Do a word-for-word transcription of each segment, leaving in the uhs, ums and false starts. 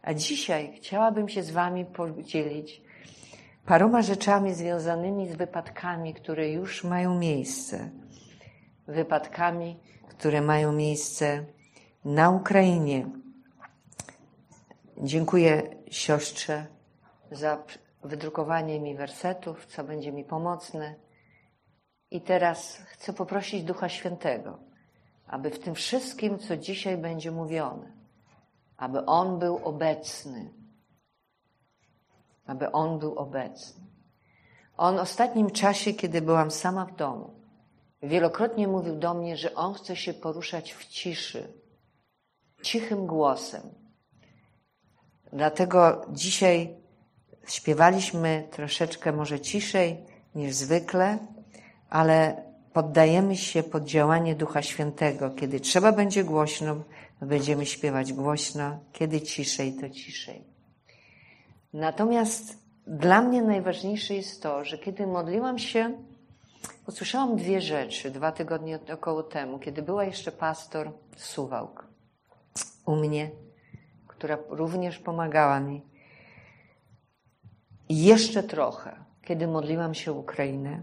A dzisiaj chciałabym się z wami podzielić paroma rzeczami związanymi z wypadkami, które już mają miejsce. Wypadkami, które mają miejsce na Ukrainie. Dziękuję siostrze za wydrukowanie mi wersetów, co będzie mi pomocne. I teraz chcę poprosić Ducha Świętego, aby w tym wszystkim, co dzisiaj będzie mówione, aby On był obecny. Aby On był obecny. On w ostatnim czasie, kiedy byłam sama w domu, wielokrotnie mówił do mnie, że On chce się poruszać w ciszy, cichym głosem. Dlatego dzisiaj śpiewaliśmy troszeczkę może ciszej niż zwykle, ale poddajemy się pod działanie Ducha Świętego. Kiedy trzeba będzie głośno, będziemy śpiewać głośno, kiedy ciszej, to ciszej. Natomiast dla mnie najważniejsze jest to, że kiedy modliłam się, usłyszałam dwie rzeczy dwa tygodnie około temu, kiedy była jeszcze pastor Suwałk u mnie, która również pomagała mi. I jeszcze trochę, kiedy modliłam się o Ukrainę.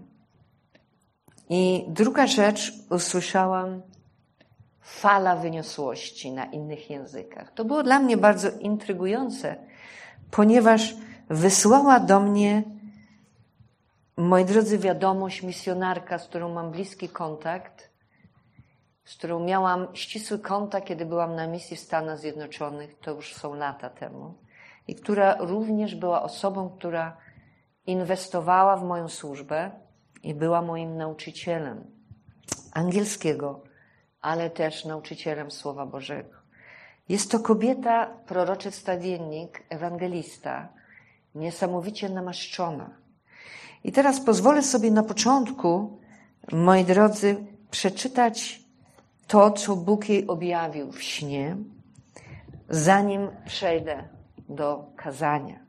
I druga rzecz, usłyszałam fala wyniosłości na innych językach. To było dla mnie bardzo intrygujące, ponieważ wysłała do mnie, moi drodzy, wiadomość misjonarka, z którą mam bliski kontakt, z którą miałam ścisły kontakt, kiedy byłam na misji w Stanach Zjednoczonych, to już są lata temu, i która również była osobą, która inwestowała w moją służbę i była moim nauczycielem angielskiego, ale też nauczycielem Słowa Bożego. Jest to kobieta, proroczy wstawiennik, ewangelista, niesamowicie namaszczona. I teraz pozwolę sobie na początku, moi drodzy, przeczytać to, co Bóg jej objawił w śnie, zanim przejdę do kazania.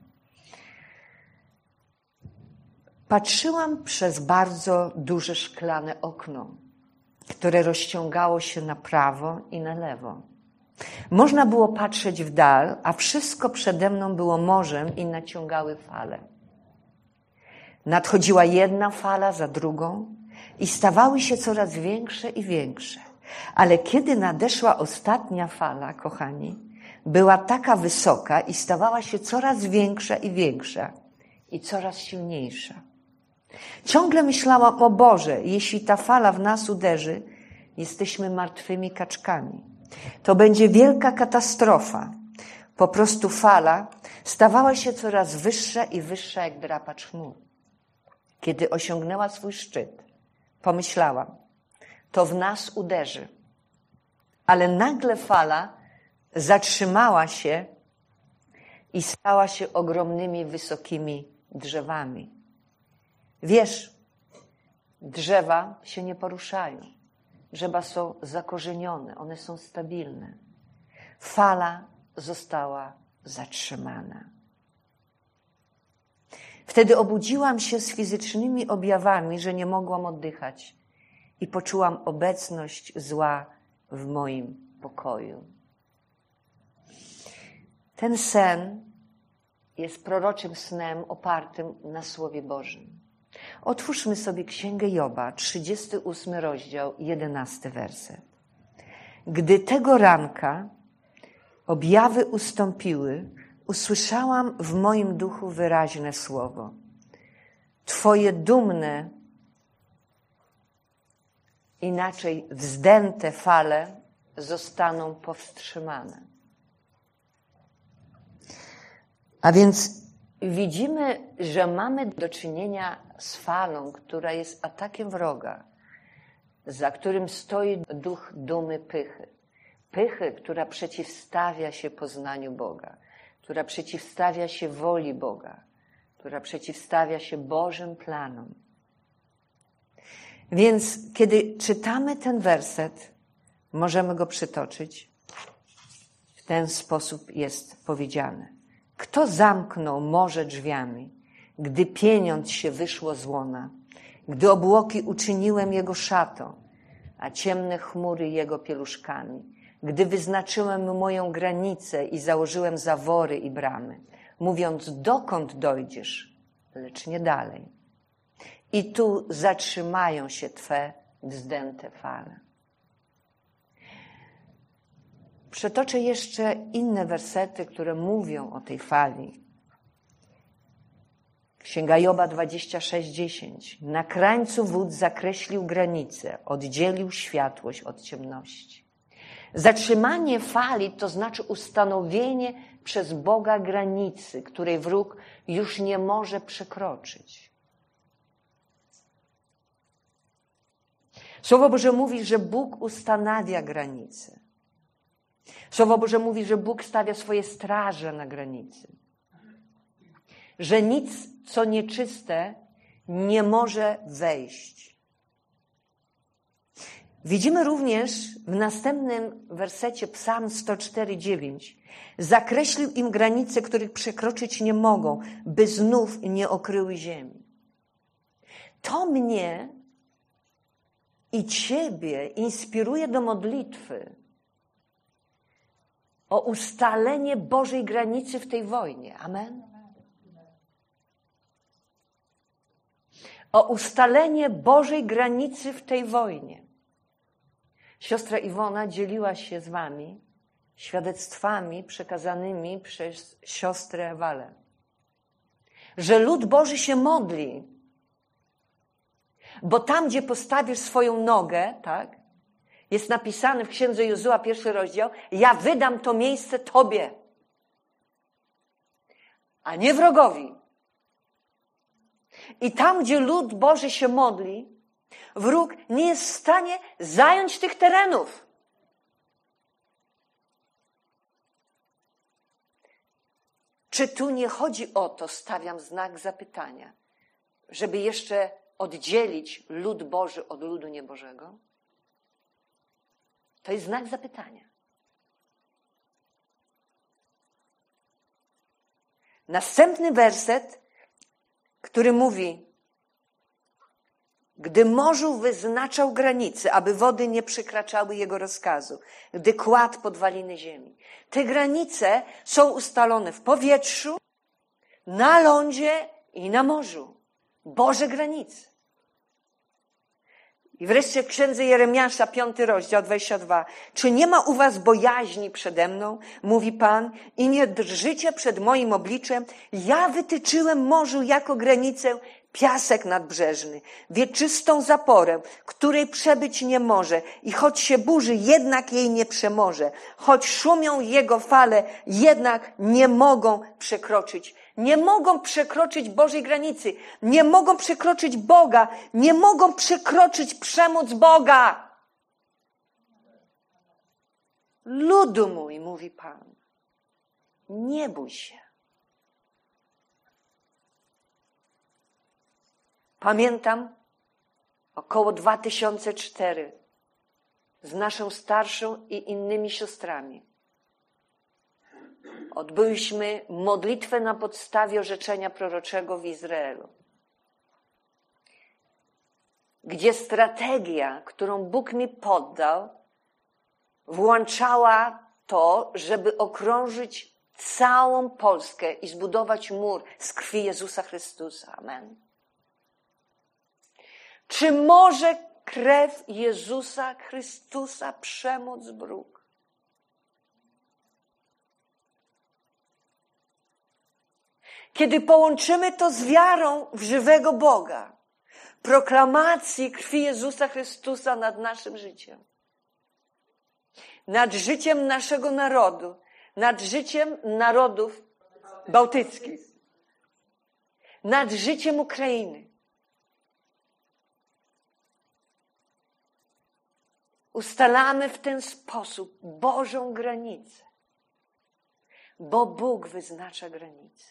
Patrzyłam przez bardzo duże szklane okno, które rozciągało się na prawo i na lewo. Można było patrzeć w dal, a wszystko przede mną było morzem i naciągały fale. Nadchodziła jedna fala za drugą i stawały się coraz większe i większe. Ale kiedy nadeszła ostatnia fala, kochani, była taka wysoka i stawała się coraz większa i większa i coraz silniejsza. Ciągle myślałam, o Boże, jeśli ta fala w nas uderzy, jesteśmy martwymi kaczkami. To będzie wielka katastrofa. Po prostu fala stawała się coraz wyższa i wyższa jak drapacz chmur. Kiedy osiągnęła swój szczyt, pomyślałam, to w nas uderzy. Ale nagle fala zatrzymała się i stała się ogromnymi, wysokimi drzewami. Wiesz, drzewa się nie poruszają. Drzewa są zakorzenione, one są stabilne. Fala została zatrzymana. Wtedy obudziłam się z fizycznymi objawami, że nie mogłam oddychać i poczułam obecność zła w moim pokoju. Ten sen jest proroczym snem opartym na Słowie Bożym. Otwórzmy sobie Księgę Joba, trzydziesty ósmy rozdział, jedenasty werset. Gdy tego ranka objawy ustąpiły, usłyszałam w moim duchu wyraźne słowo. Twoje dumne, inaczej wzdęte fale zostaną powstrzymane. A więc widzimy, że mamy do czynienia z falą, która jest atakiem wroga, za którym stoi duch dumy, pychy. Pychy, która przeciwstawia się poznaniu Boga, która przeciwstawia się woli Boga, która przeciwstawia się Bożym planom. Więc kiedy czytamy ten werset, możemy go przytoczyć. W ten sposób jest powiedziane. Kto zamknął morze drzwiami, gdy pieniądz się wyszło z łona, gdy obłoki uczyniłem jego szatą, a ciemne chmury jego pieluszkami, gdy wyznaczyłem moją granicę i założyłem zawory i bramy, mówiąc, dokąd dojdziesz, lecz nie dalej. I tu zatrzymają się Twe wzdęte fale. Przetoczę jeszcze inne wersety, które mówią o tej fali. Księga Joba dwadzieścia sześć dziesięć. Na krańcu wód zakreślił granicę, oddzielił światłość od ciemności. Zatrzymanie fali to znaczy ustanowienie przez Boga granicy, której wróg już nie może przekroczyć. Słowo Boże mówi, że Bóg ustanawia granice. Słowo Boże mówi, że Bóg stawia swoje straże na granicy. Że nic, co nieczyste, nie może wejść. Widzimy również w następnym wersecie Psalm sto cztery dziewięć. Zakreślił im granice, których przekroczyć nie mogą, by znów nie okryły ziemi. To mnie i Ciebie inspiruje do modlitwy o ustalenie Bożej granicy w tej wojnie. Amen? O ustalenie Bożej granicy w tej wojnie. Siostra Iwona dzieliła się z wami świadectwami przekazanymi przez siostrę Walę. Że lud Boży się modli, bo tam, gdzie postawisz swoją nogę, tak, jest napisane w Księdze Jozua, pierwszy rozdział, ja wydam to miejsce Tobie, a nie wrogowi. I tam, gdzie lud Boży się modli, wróg nie jest w stanie zająć tych terenów. Czy tu nie chodzi o to, stawiam znak zapytania, żeby jeszcze oddzielić lud Boży od ludu niebożego? To jest znak zapytania. Następny werset, który mówi, gdy morzu wyznaczał granice, aby wody nie przekraczały jego rozkazu, gdy kładł podwaliny ziemi. Te granice są ustalone w powietrzu, na lądzie i na morzu. Boże granice. I wreszcie w Księdze Jeremiasza, piąty rozdział, dwadzieścia dwa. Czy nie ma u was bojaźni przede mną, mówi Pan, i nie drżycie przed moim obliczem? Ja wytyczyłem morzu jako granicę piasek nadbrzeżny, wieczystą zaporę, której przebyć nie może. I choć się burzy, jednak jej nie przemoże. Choć szumią jego fale, jednak nie mogą przekroczyć. Nie mogą przekroczyć Bożej granicy. Nie mogą przekroczyć Boga. Nie mogą przekroczyć przemoc Boga. Ludu mój, mówi Pan, nie bój się. Pamiętam około dwa tysiące czwarty z naszą starszą i innymi siostrami. Odbyliśmy modlitwę na podstawie orzeczenia proroczego w Izraelu, gdzie strategia, którą Bóg mi poddał, włączała to, żeby okrążyć całą Polskę i zbudować mur z krwi Jezusa Chrystusa. Amen. Czy może krew Jezusa Chrystusa przemóc wróg? Kiedy połączymy to z wiarą w żywego Boga, proklamacji krwi Jezusa Chrystusa nad naszym życiem, nad życiem naszego narodu, nad życiem narodów bałtyckich, nad życiem Ukrainy, ustalamy w ten sposób Bożą granicę, bo Bóg wyznacza granicę.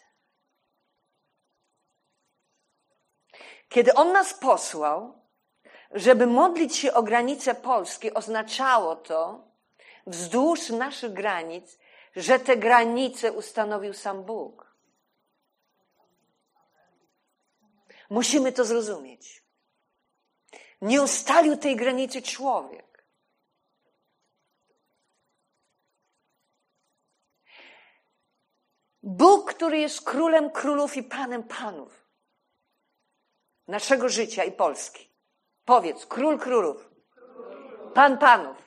Kiedy On nas posłał, żeby modlić się o granice Polski, oznaczało to wzdłuż naszych granic, że te granice ustanowił sam Bóg. Musimy to zrozumieć. Nie ustalił tej granicy człowiek. Bóg, który jest królem królów i panem panów naszego życia i Polski. Powiedz, król królów, pan panów.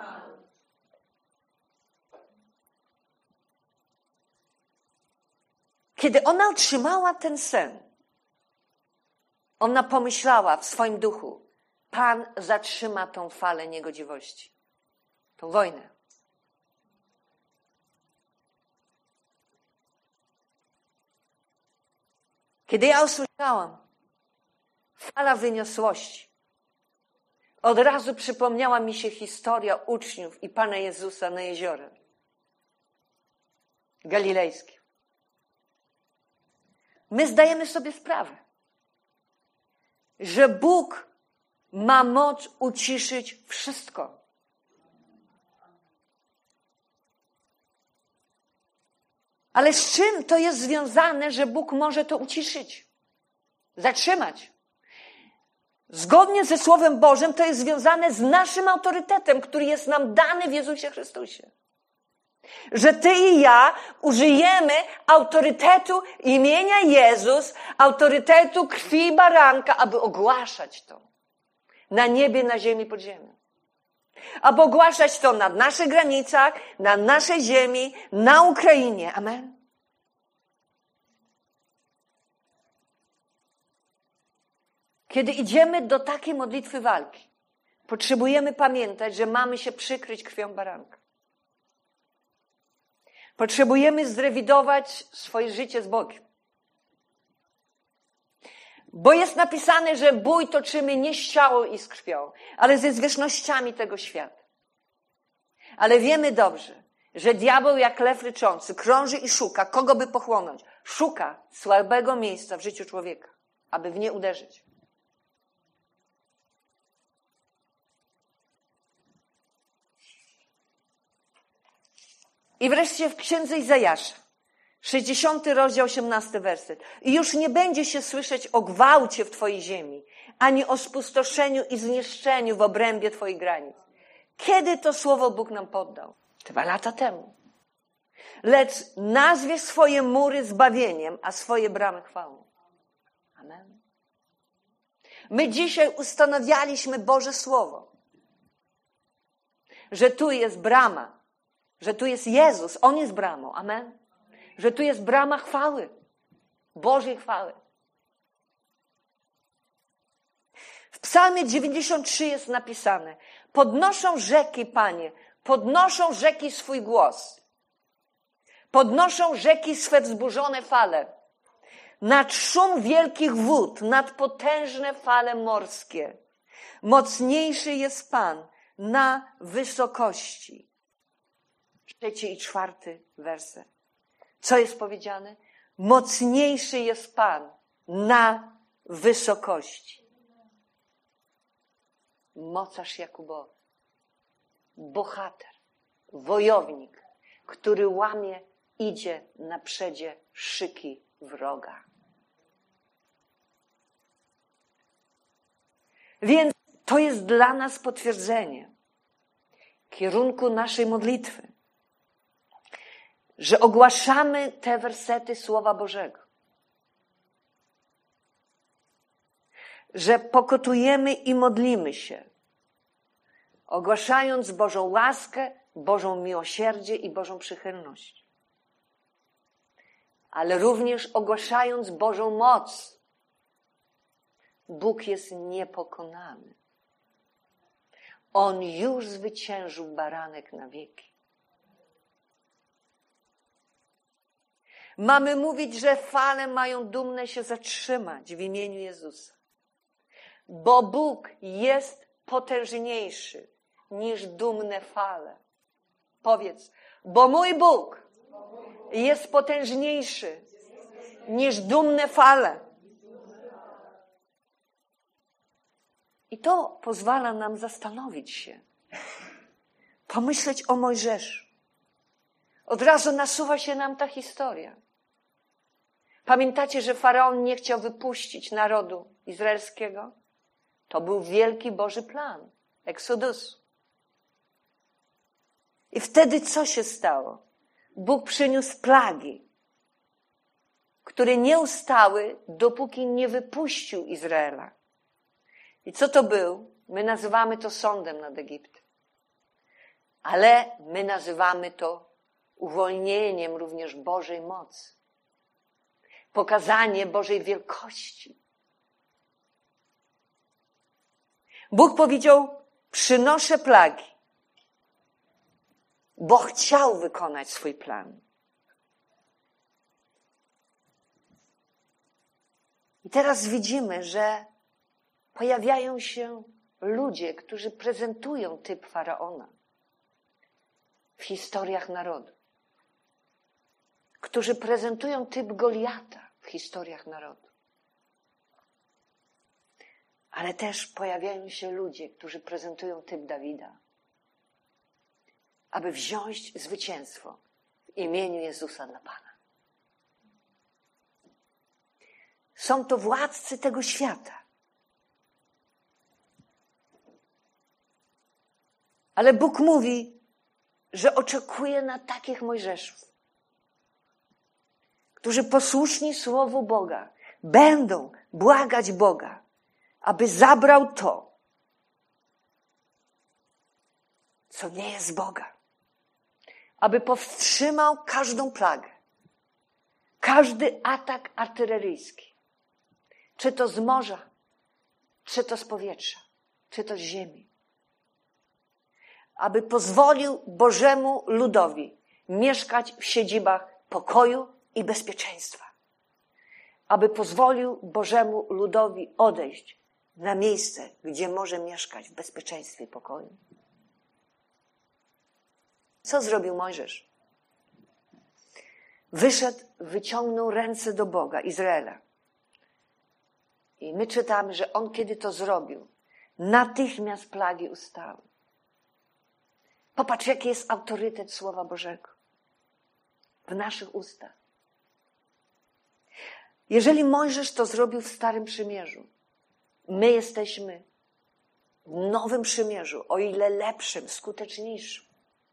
Kiedy ona otrzymała ten sen, ona pomyślała w swoim duchu, Pan zatrzyma tą falę niegodziwości, tą wojnę. Kiedy ja usłyszałam fala wyniosłości, od razu przypomniała mi się historia uczniów i Pana Jezusa na jeziorze galilejskim. My zdajemy sobie sprawę, że Bóg ma moc uciszyć wszystko. Ale z czym to jest związane, że Bóg może to uciszyć? Zatrzymać. Zgodnie ze Słowem Bożym to jest związane z naszym autorytetem, który jest nam dany w Jezusie Chrystusie. Że ty i ja użyjemy autorytetu imienia Jezus, autorytetu krwi baranka, aby ogłaszać to na niebie, na ziemi, pod ziemią. Aby ogłaszać to na naszych granicach, na naszej ziemi, na Ukrainie. Amen. Kiedy idziemy do takiej modlitwy walki, potrzebujemy pamiętać, że mamy się przykryć krwią baranka. Potrzebujemy zrewidować swoje życie z Bogiem. Bo jest napisane, że bój toczymy nie z ciałem i z krwią, ale ze zwierzchnościami tego świata. Ale wiemy dobrze, że diabeł jak lew ryczący krąży i szuka, kogo by pochłonąć. Szuka słabego miejsca w życiu człowieka, aby w nie uderzyć. I wreszcie w księdze Izajasza, sześćdziesiąty rozdział, osiemnasty werset. I już nie będzie się słyszeć o gwałcie w twojej ziemi, ani o spustoszeniu i zniszczeniu w obrębie twoich granic. Kiedy to słowo Bóg nam poddał? Dwa lata temu. Lecz nazwie swoje mury zbawieniem, a swoje bramy chwałą. Amen. My dzisiaj ustanawialiśmy Boże Słowo, że tu jest brama, że tu jest Jezus, On jest bramą. Amen. Że tu jest brama chwały, Bożej chwały. W Psalmie dziewięćdziesiąt trzy jest napisane: podnoszą rzeki, Panie, podnoszą rzeki swój głos. Podnoszą rzeki swe wzburzone fale. Nad szum wielkich wód, nad potężne fale morskie. Mocniejszy jest Pan na wysokości. Trzeci i czwarty werset. Co jest powiedziane? Mocniejszy jest Pan na wysokości. Mocarz Jakubowy. Bohater. Wojownik, który łamie, idzie na przedzie szyki wroga. Więc to jest dla nas potwierdzenie kierunku naszej modlitwy, że ogłaszamy te wersety Słowa Bożego. Że pokutujemy i modlimy się, ogłaszając Bożą łaskę, Bożą miłosierdzie i Bożą przychylność. Ale również ogłaszając Bożą moc. Bóg jest niepokonany. On już zwyciężył baranek na wieki. Mamy mówić, że fale mają dumne się zatrzymać w imieniu Jezusa. Bo Bóg jest potężniejszy niż dumne fale. Powiedz, bo mój Bóg jest potężniejszy niż dumne fale. I to pozwala nam zastanowić się, pomyśleć o Mojżeszu. Od razu nasuwa się nam ta historia. Pamiętacie, że Faraon nie chciał wypuścić narodu izraelskiego? To był wielki Boży plan, Exodus. I wtedy co się stało? Bóg przyniósł plagi które nie ustały, dopóki nie wypuścił Izraela. I co to był? My nazywamy to sądem nad Egiptem. Ale my nazywamy to uwolnieniem również Bożej mocy. Pokazanie Bożej wielkości. Bóg powiedział, przynoszę plagi, bo chciał wykonać swój plan. I teraz widzimy, że pojawiają się ludzie, którzy prezentują typ Faraona w historiach narodu. Którzy prezentują typ Goliata w historiach narodu. Ale też pojawiają się ludzie, którzy prezentują typ Dawida, aby wziąć zwycięstwo w imieniu Jezusa dla Pana. Są to władcy tego świata. Ale Bóg mówi, że oczekuje na takich Mojżeszów, którzy posłuszni Słowu Boga będą błagać Boga, aby zabrał to, co nie jest z Boga. Aby powstrzymał każdą plagę, każdy atak artyleryjski. Czy to z morza, czy to z powietrza, czy to z ziemi. Aby pozwolił Bożemu ludowi mieszkać w siedzibach pokoju i bezpieczeństwa. Aby pozwolił Bożemu ludowi odejść na miejsce, gdzie może mieszkać w bezpieczeństwie i pokoju. Co zrobił Mojżesz? Wyszedł, wyciągnął ręce do Boga, Izraela. I my czytamy, że on kiedy to zrobił, natychmiast plagi ustały. Popatrz, jaki jest autorytet Słowa Bożego w naszych ustach. Jeżeli Mojżesz to zrobił w Starym Przymierzu, my jesteśmy w Nowym Przymierzu, o ile lepszym, skuteczniejszym.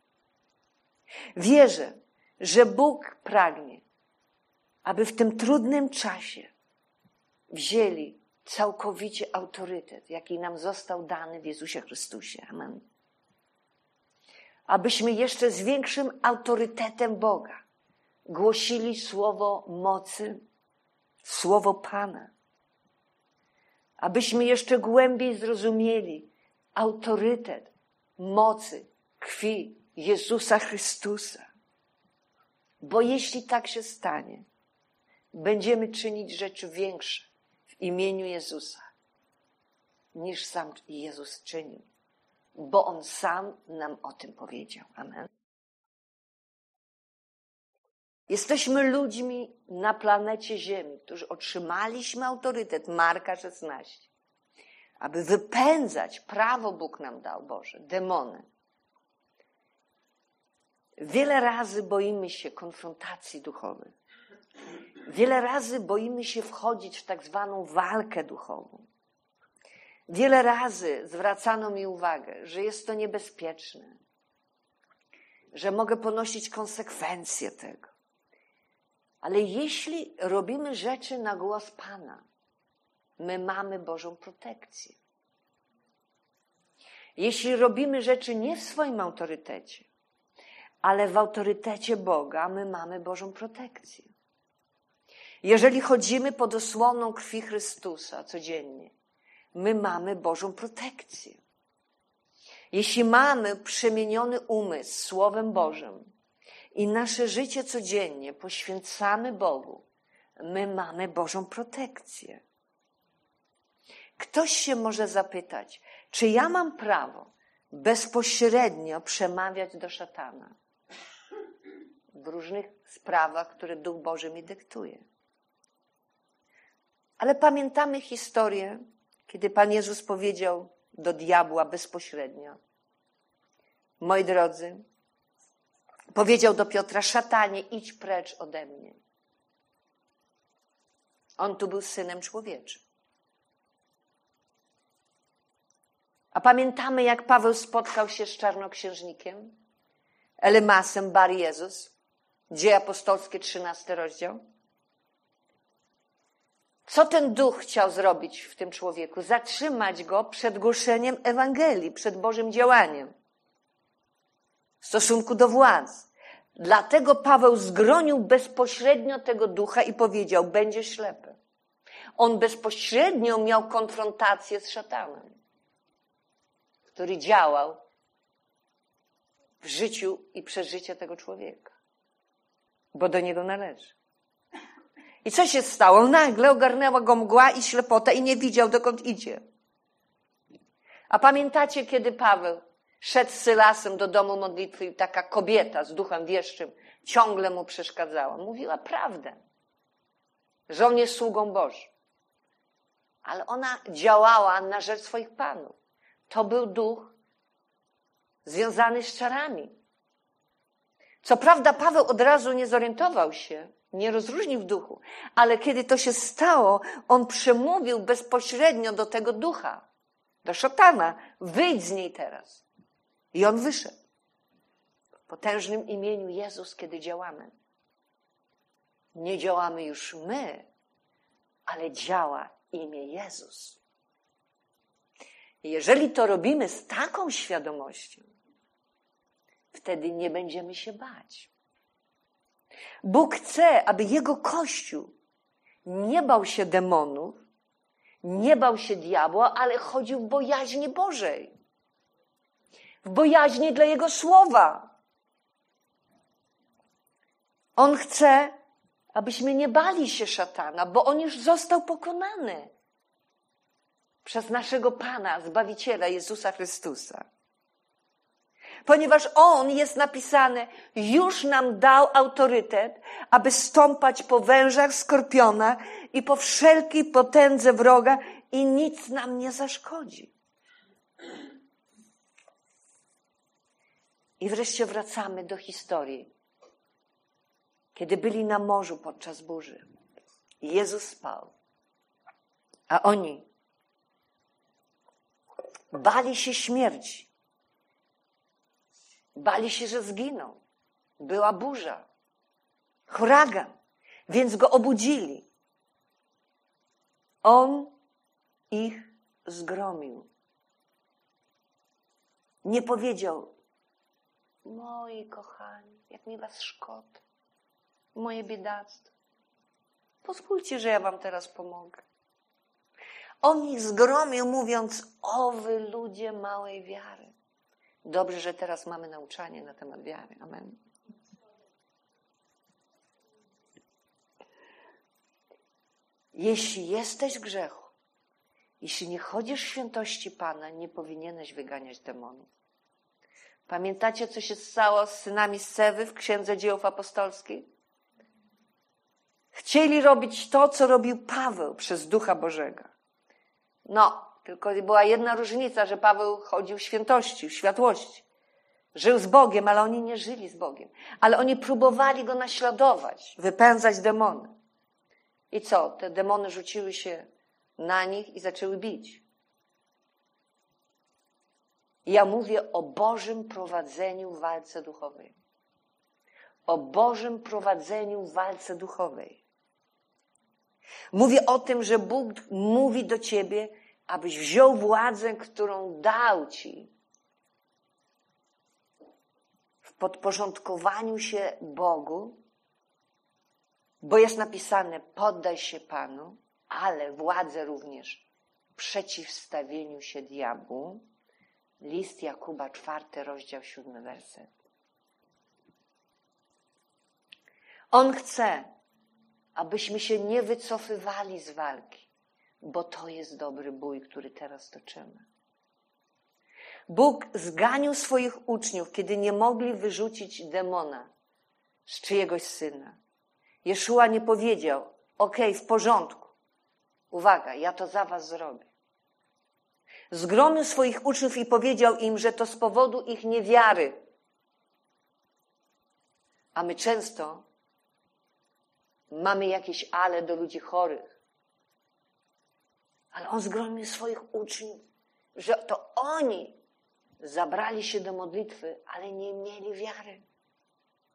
Wierzę, że Bóg pragnie, aby w tym trudnym czasie wzięli całkowicie autorytet, jaki nam został dany w Jezusie Chrystusie. Amen. Abyśmy jeszcze z większym autorytetem Boga głosili słowo mocy, słowo Pana. Abyśmy jeszcze głębiej zrozumieli autorytet mocy krwi Jezusa Chrystusa. Bo jeśli tak się stanie, będziemy czynić rzeczy większe w imieniu Jezusa, niż sam Jezus czynił. Bo On sam nam o tym powiedział. Amen. Jesteśmy ludźmi na planecie Ziemi, którzy otrzymaliśmy autorytet, Marka szesnaście, aby wypędzać, prawo Bóg nam dał, Boże, demony. Wiele razy boimy się konfrontacji duchowej. Wiele razy boimy się wchodzić w tak zwaną walkę duchową. Wiele razy zwracano mi uwagę, że jest to niebezpieczne, że mogę ponosić konsekwencje tego. Ale jeśli robimy rzeczy na głos Pana, my mamy Bożą protekcję. Jeśli robimy rzeczy nie w swoim autorytecie, ale w autorytecie Boga, my mamy Bożą protekcję. Jeżeli chodzimy pod osłoną krwi Chrystusa codziennie, my mamy Bożą protekcję. Jeśli mamy przemieniony umysł Słowem Bożym i nasze życie codziennie poświęcamy Bogu, my mamy Bożą protekcję. Ktoś się może zapytać, czy ja mam prawo bezpośrednio przemawiać do szatana w różnych sprawach, które Duch Boży mi dyktuje. Ale pamiętamy historię, kiedy Pan Jezus powiedział do diabła bezpośrednio: moi drodzy, powiedział do Piotra: szatanie, idź precz ode mnie. On tu był Synem Człowieczym. A pamiętamy, jak Paweł spotkał się z czarnoksiężnikiem, Elymasem bar Jezus, Dzieje apostolskie, trzynasty rozdział. Co ten duch chciał zrobić w tym człowieku? Zatrzymać go przed głoszeniem Ewangelii, przed Bożym działaniem w stosunku do władz. Dlatego Paweł zgronił bezpośrednio tego ducha i powiedział, będzie ślepy. On bezpośrednio miał konfrontację z szatanem, który działał w życiu i przeżyciu tego człowieka, bo do niego należy. I co się stało? Nagle ogarnęła go mgła i ślepota i nie widział, dokąd idzie. A pamiętacie, kiedy Paweł szedł z Sylasem do domu modlitwy i taka kobieta z duchem wieszczym ciągle mu przeszkadzała. Mówiła prawdę, że on jest sługą Bożym. Ale ona działała na rzecz swoich panów. To był duch związany z czarami. Co prawda Paweł od razu nie zorientował się, nie rozróżnił w duchu, ale kiedy to się stało, on przemówił bezpośrednio do tego ducha, do szatana. Wyjdź z niej teraz. I on wyszedł. W potężnym imieniu Jezus, kiedy działamy. Nie działamy już my, ale działa imię Jezus. I jeżeli to robimy z taką świadomością, wtedy nie będziemy się bać. Bóg chce, aby Jego Kościół nie bał się demonów, nie bał się diabła, ale chodził w bojaźni Bożej. W bojaźni dla Jego Słowa. On chce, abyśmy nie bali się szatana, bo on już został pokonany przez naszego Pana, Zbawiciela Jezusa Chrystusa. Ponieważ On, jest napisane, już nam dał autorytet, aby stąpać po wężach, skorpionach i po wszelkiej potędze wroga i nic nam nie zaszkodzi. I wreszcie wracamy do historii. Kiedy byli na morzu podczas burzy, Jezus spał, a oni bali się śmierci. Bali się, że zginą. Była burza, huragan, więc go obudzili. On ich zgromił. Nie powiedział, moi kochani, jak mi was szkoda, moje biedactwo. Pozwólcie, że ja wam teraz pomogę. On ich zgromił, mówiąc, o wy ludzie małej wiary. Dobrze, że teraz mamy nauczanie na temat wiary. Amen. Jeśli jesteś w grzechu, jeśli nie chodzisz w świętości Pana, nie powinieneś wyganiać demonów. Pamiętacie, co się stało z synami Sewy w Księdze Dziejów Apostolskich? Chcieli robić to, co robił Paweł przez Ducha Bożego. No, tylko była jedna różnica, że Paweł chodził w świętości, w światłości. Żył z Bogiem, ale oni nie żyli z Bogiem. Ale oni próbowali go naśladować, wypędzać demony. I co? Te demony rzuciły się na nich i zaczęły bić. Ja mówię o Bożym prowadzeniu w walce duchowej. O Bożym prowadzeniu w walce duchowej. Mówię o tym, że Bóg mówi do ciebie, abyś wziął władzę, którą dał ci w podporządkowaniu się Bogu, bo jest napisane, poddaj się Panu, ale władzę również przeciwstawieniu się diabłu. List Jakuba, czwarty rozdział, siódmy werset. On chce, abyśmy się nie wycofywali z walki, bo to jest dobry bój, który teraz toczymy. Bóg zganił swoich uczniów, kiedy nie mogli wyrzucić demona z czyjegoś syna. Jeszua nie powiedział, okej, w porządku, uwaga, ja to za was zrobię. Zgromił swoich uczniów i powiedział im, że to z powodu ich niewiary. A my często mamy jakieś ale do ludzi chorych. Ale on zgromił swoich uczniów, że to oni zabrali się do modlitwy, ale nie mieli wiary.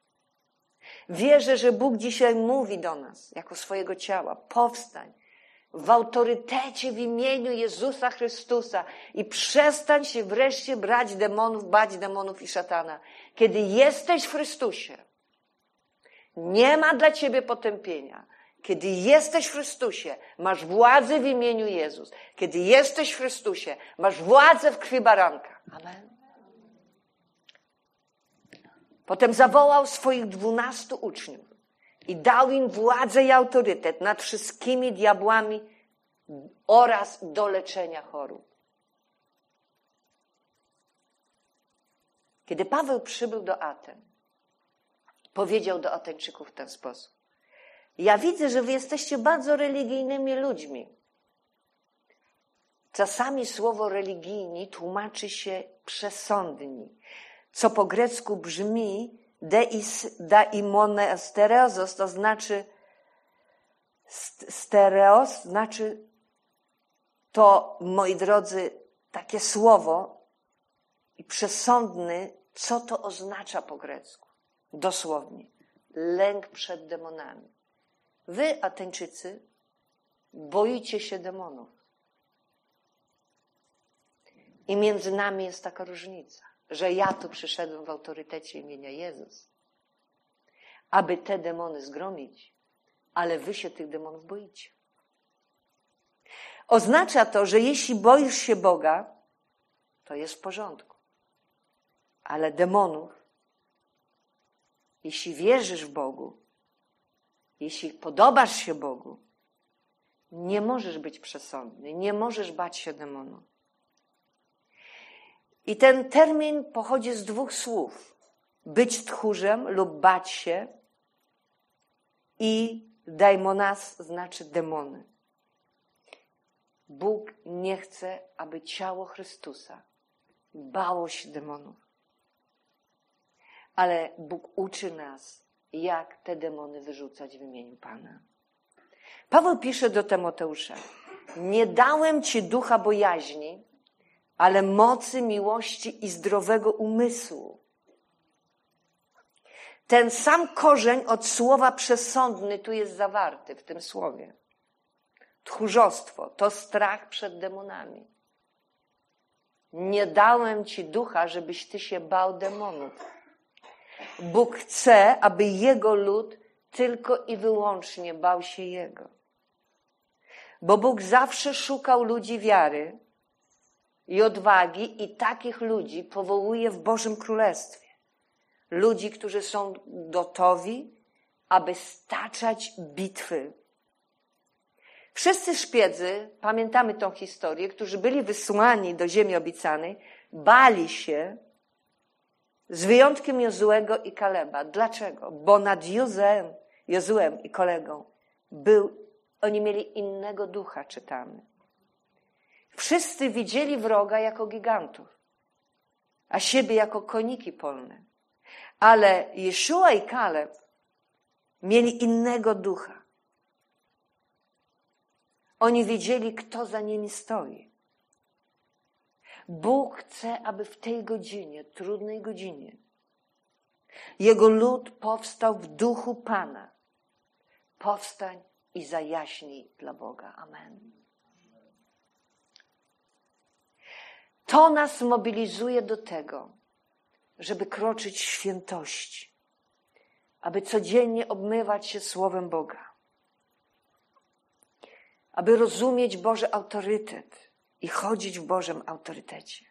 Wierzę, że Bóg dzisiaj mówi do nas, jako swojego ciała, powstań, w autorytecie w imieniu Jezusa Chrystusa i przestań się wreszcie brać demonów, bać demonów i szatana. Kiedy jesteś w Chrystusie, nie ma dla ciebie potępienia. Kiedy jesteś w Chrystusie, masz władzę w imieniu Jezus. Kiedy jesteś w Chrystusie, masz władzę w krwi baranka. Amen. Potem zawołał swoich dwunastu uczniów i dał im władzę i autorytet nad wszystkimi diabłami oraz do leczenia chorób. Kiedy Paweł przybył do Aten, powiedział do Ateńczyków w ten sposób: ja widzę, że wy jesteście bardzo religijnymi ludźmi. Czasami słowo religijni tłumaczy się przesądni, co po grecku brzmi deis, daimoneastereozos, to znaczy stereos, znaczy to, moi drodzy, takie słowo i przesądny, co to oznacza po grecku? Dosłownie. Lęk przed demonami. Wy, Ateńczycy, boicie się demonów. I między nami jest taka różnica, że ja tu przyszedłem w autorytecie imienia Jezus, aby te demony zgromić, ale wy się tych demonów boicie. Oznacza to, że jeśli boisz się Boga, to jest w porządku. Ale demonów, jeśli wierzysz w Bogu, jeśli podobasz się Bogu, nie możesz być przesądny, nie możesz bać się demonów. I ten termin pochodzi z dwóch słów. Być tchórzem lub bać się i daimonas znaczy demony. Bóg nie chce, aby ciało Chrystusa bało się demonów. Ale Bóg uczy nas, jak te demony wyrzucać w imieniu Pana. Paweł pisze do Tymoteusza: nie dałem ci ducha bojaźni, ale mocy, miłości i zdrowego umysłu. Ten sam korzeń od słowa przesądny tu jest zawarty w tym słowie. Tchórzostwo to strach przed demonami. Nie dałem ci ducha, żebyś ty się bał demonów. Bóg chce, aby Jego lud tylko i wyłącznie bał się Jego. Bo Bóg zawsze szukał ludzi wiary i odwagi i takich ludzi powołuje w Bożym Królestwie. Ludzi, którzy są gotowi, aby staczać bitwy. Wszyscy szpiedzy, pamiętamy tą historię, którzy byli wysłani do ziemi obiecanej, bali się, z wyjątkiem Jozuego i Kaleba. Dlaczego? Bo nad Jozuem, Jozuem i kolegą był, oni mieli innego ducha, czytamy. Wszyscy widzieli wroga jako gigantów, a siebie jako koniki polne. Ale Jeszua i Kaleb mieli innego ducha. Oni wiedzieli, kto za nimi stoi. Bóg chce, aby w tej godzinie, trudnej godzinie, Jego lud powstał w duchu Pana. Powstań i zajaśnij dla Boga. Amen. To nas mobilizuje do tego, żeby kroczyć w świętości, aby codziennie obmywać się Słowem Boga, aby rozumieć Boży autorytet i chodzić w Bożym autorytecie.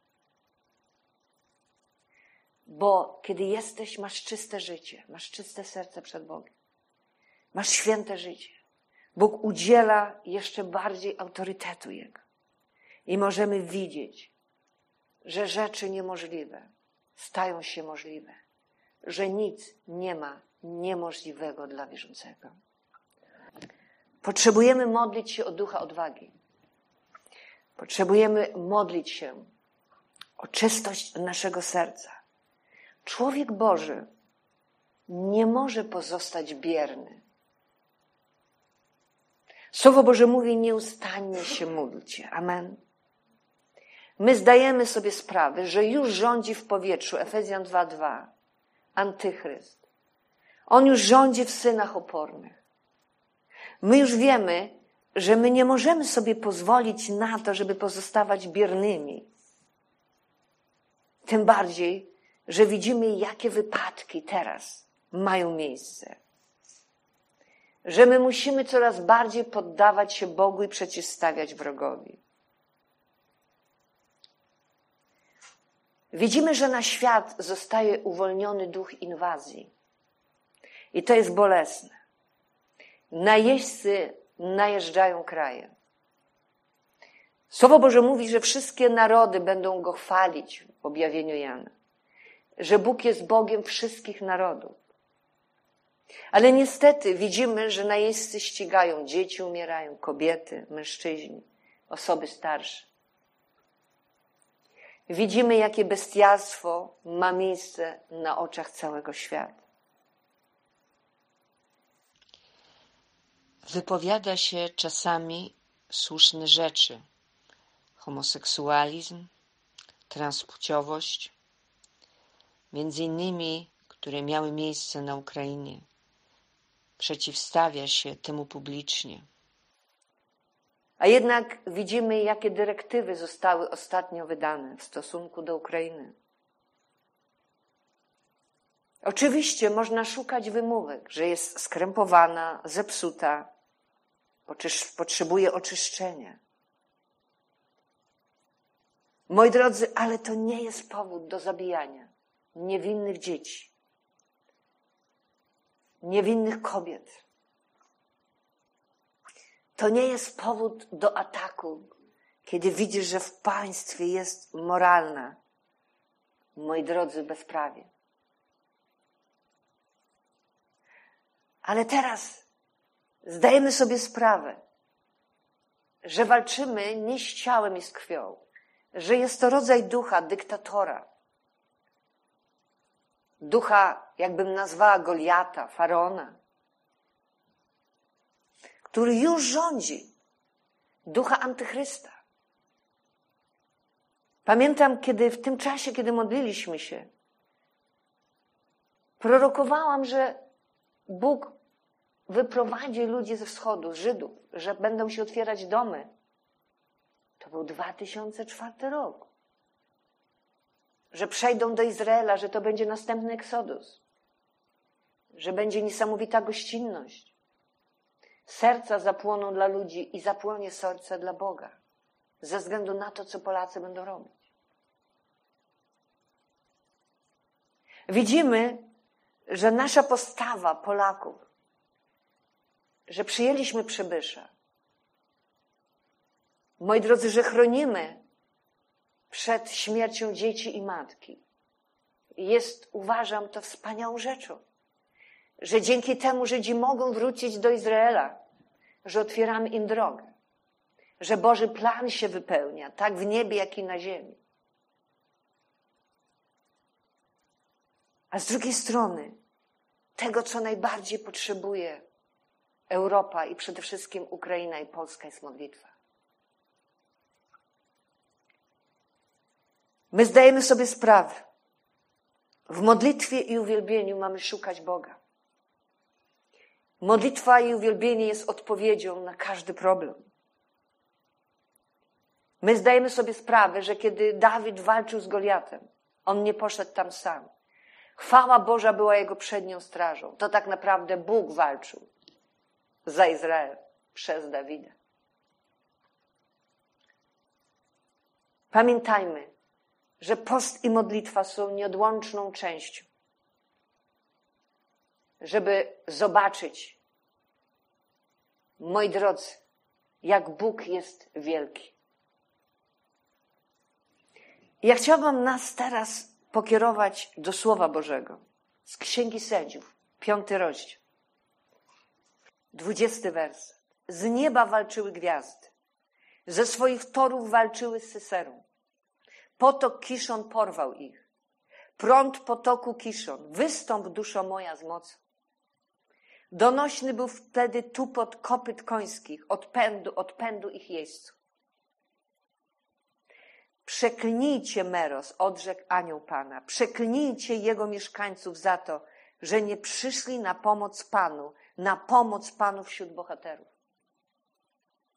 Bo kiedy jesteś, masz czyste życie, masz czyste serce przed Bogiem, masz święte życie. Bóg udziela jeszcze bardziej autorytetu Jego. I możemy widzieć, że rzeczy niemożliwe stają się możliwe, że nic nie ma niemożliwego dla wierzącego. Potrzebujemy modlić się o ducha odwagi. Potrzebujemy modlić się o czystość naszego serca. Człowiek Boży nie może pozostać bierny. Słowo Boże mówi: nieustannie się módlcie. Amen. My zdajemy sobie sprawę, że już rządzi w powietrzu, Efezjan dwa dwa, antychryst. On już rządzi w synach opornych. My już wiemy, że my nie możemy sobie pozwolić na to, żeby pozostawać biernymi. Tym bardziej, że widzimy, jakie wypadki teraz mają miejsce. Że my musimy coraz bardziej poddawać się Bogu i przeciwstawiać wrogowi. Widzimy, że na świat zostaje uwolniony duch inwazji. I to jest bolesne. Najeźdźcy najeżdżają kraje. Słowo Boże mówi, że wszystkie narody będą Go chwalić w objawieniu Jana. Że Bóg jest Bogiem wszystkich narodów. Ale niestety widzimy, że najeźdźcy ścigają. Dzieci umierają, kobiety, mężczyźni, osoby starsze. Widzimy, jakie bestialstwo ma miejsce na oczach całego świata. Wypowiada się czasami słuszne rzeczy. Homoseksualizm, transpłciowość, między innymi, które miały miejsce na Ukrainie. Przeciwstawia się temu publicznie. A jednak widzimy, jakie dyrektywy zostały ostatnio wydane w stosunku do Ukrainy. Oczywiście można szukać wymówek, że jest skrępowana, zepsuta, potrzebuje oczyszczenia. Moi drodzy, ale to nie jest powód do zabijania niewinnych dzieci, niewinnych kobiet. To nie jest powód do ataku, kiedy widzisz, że w państwie jest moralna, moi drodzy, bezprawie. Ale teraz zdajemy sobie sprawę, że walczymy nie z ciałem i z krwią, że jest to rodzaj ducha dyktatora. Ducha, jakbym nazwała Goliata, Faraona, który już rządzi. Ducha antychrysta. Pamiętam, kiedy w tym czasie, kiedy modliliśmy się, prorokowałam, że Bóg wyprowadzi ludzi ze wschodu, Żydów, że będą się otwierać domy. To był dwa tysiące czwarty rok. Że przejdą do Izraela, że to będzie następny Eksodus. Że będzie niesamowita gościnność. Serca zapłoną dla ludzi i zapłonie serce dla Boga. Ze względu na to, co Polacy będą robić. Widzimy, że nasza postawa Polaków, że przyjęliśmy przybysza. Moi drodzy, że chronimy przed śmiercią dzieci i matki. Jest, uważam, to wspaniałą rzeczą. Że dzięki temu Żydzi mogą wrócić do Izraela, że otwieramy im drogę, że Boży plan się wypełnia, tak w niebie, jak i na ziemi. A z drugiej strony, tego, co najbardziej potrzebuje Europa i przede wszystkim Ukraina i Polska, jest modlitwa. My zdajemy sobie sprawę, w modlitwie i uwielbieniu mamy szukać Boga. Modlitwa i uwielbienie jest odpowiedzią na każdy problem. My zdajemy sobie sprawę, że kiedy Dawid walczył z Goliatem, on nie poszedł tam sam. Chwała Boża była jego przednią strażą. To tak naprawdę Bóg walczył za Izrael przez Dawida. Pamiętajmy, że post i modlitwa są nieodłączną częścią, żeby zobaczyć, moi drodzy, jak Bóg jest wielki. Ja chciałabym nas teraz pokierować do Słowa Bożego z Księgi Sędziów, piąty rozdział, dwudziesty werset. Z nieba walczyły gwiazdy, ze swoich torów walczyły z Syserą. Potok Kiszon porwał ich. Prąd potoku Kiszon, wystąp duszo moja z mocą. Donośny był wtedy tupot kopyt końskich, odpędu, odpędu ich jeźdźców. Przeklnijcie Meros, odrzekł anioł Pana. Przeklnijcie jego mieszkańców za to, że nie przyszli na pomoc Panu, na pomoc Panu wśród bohaterów.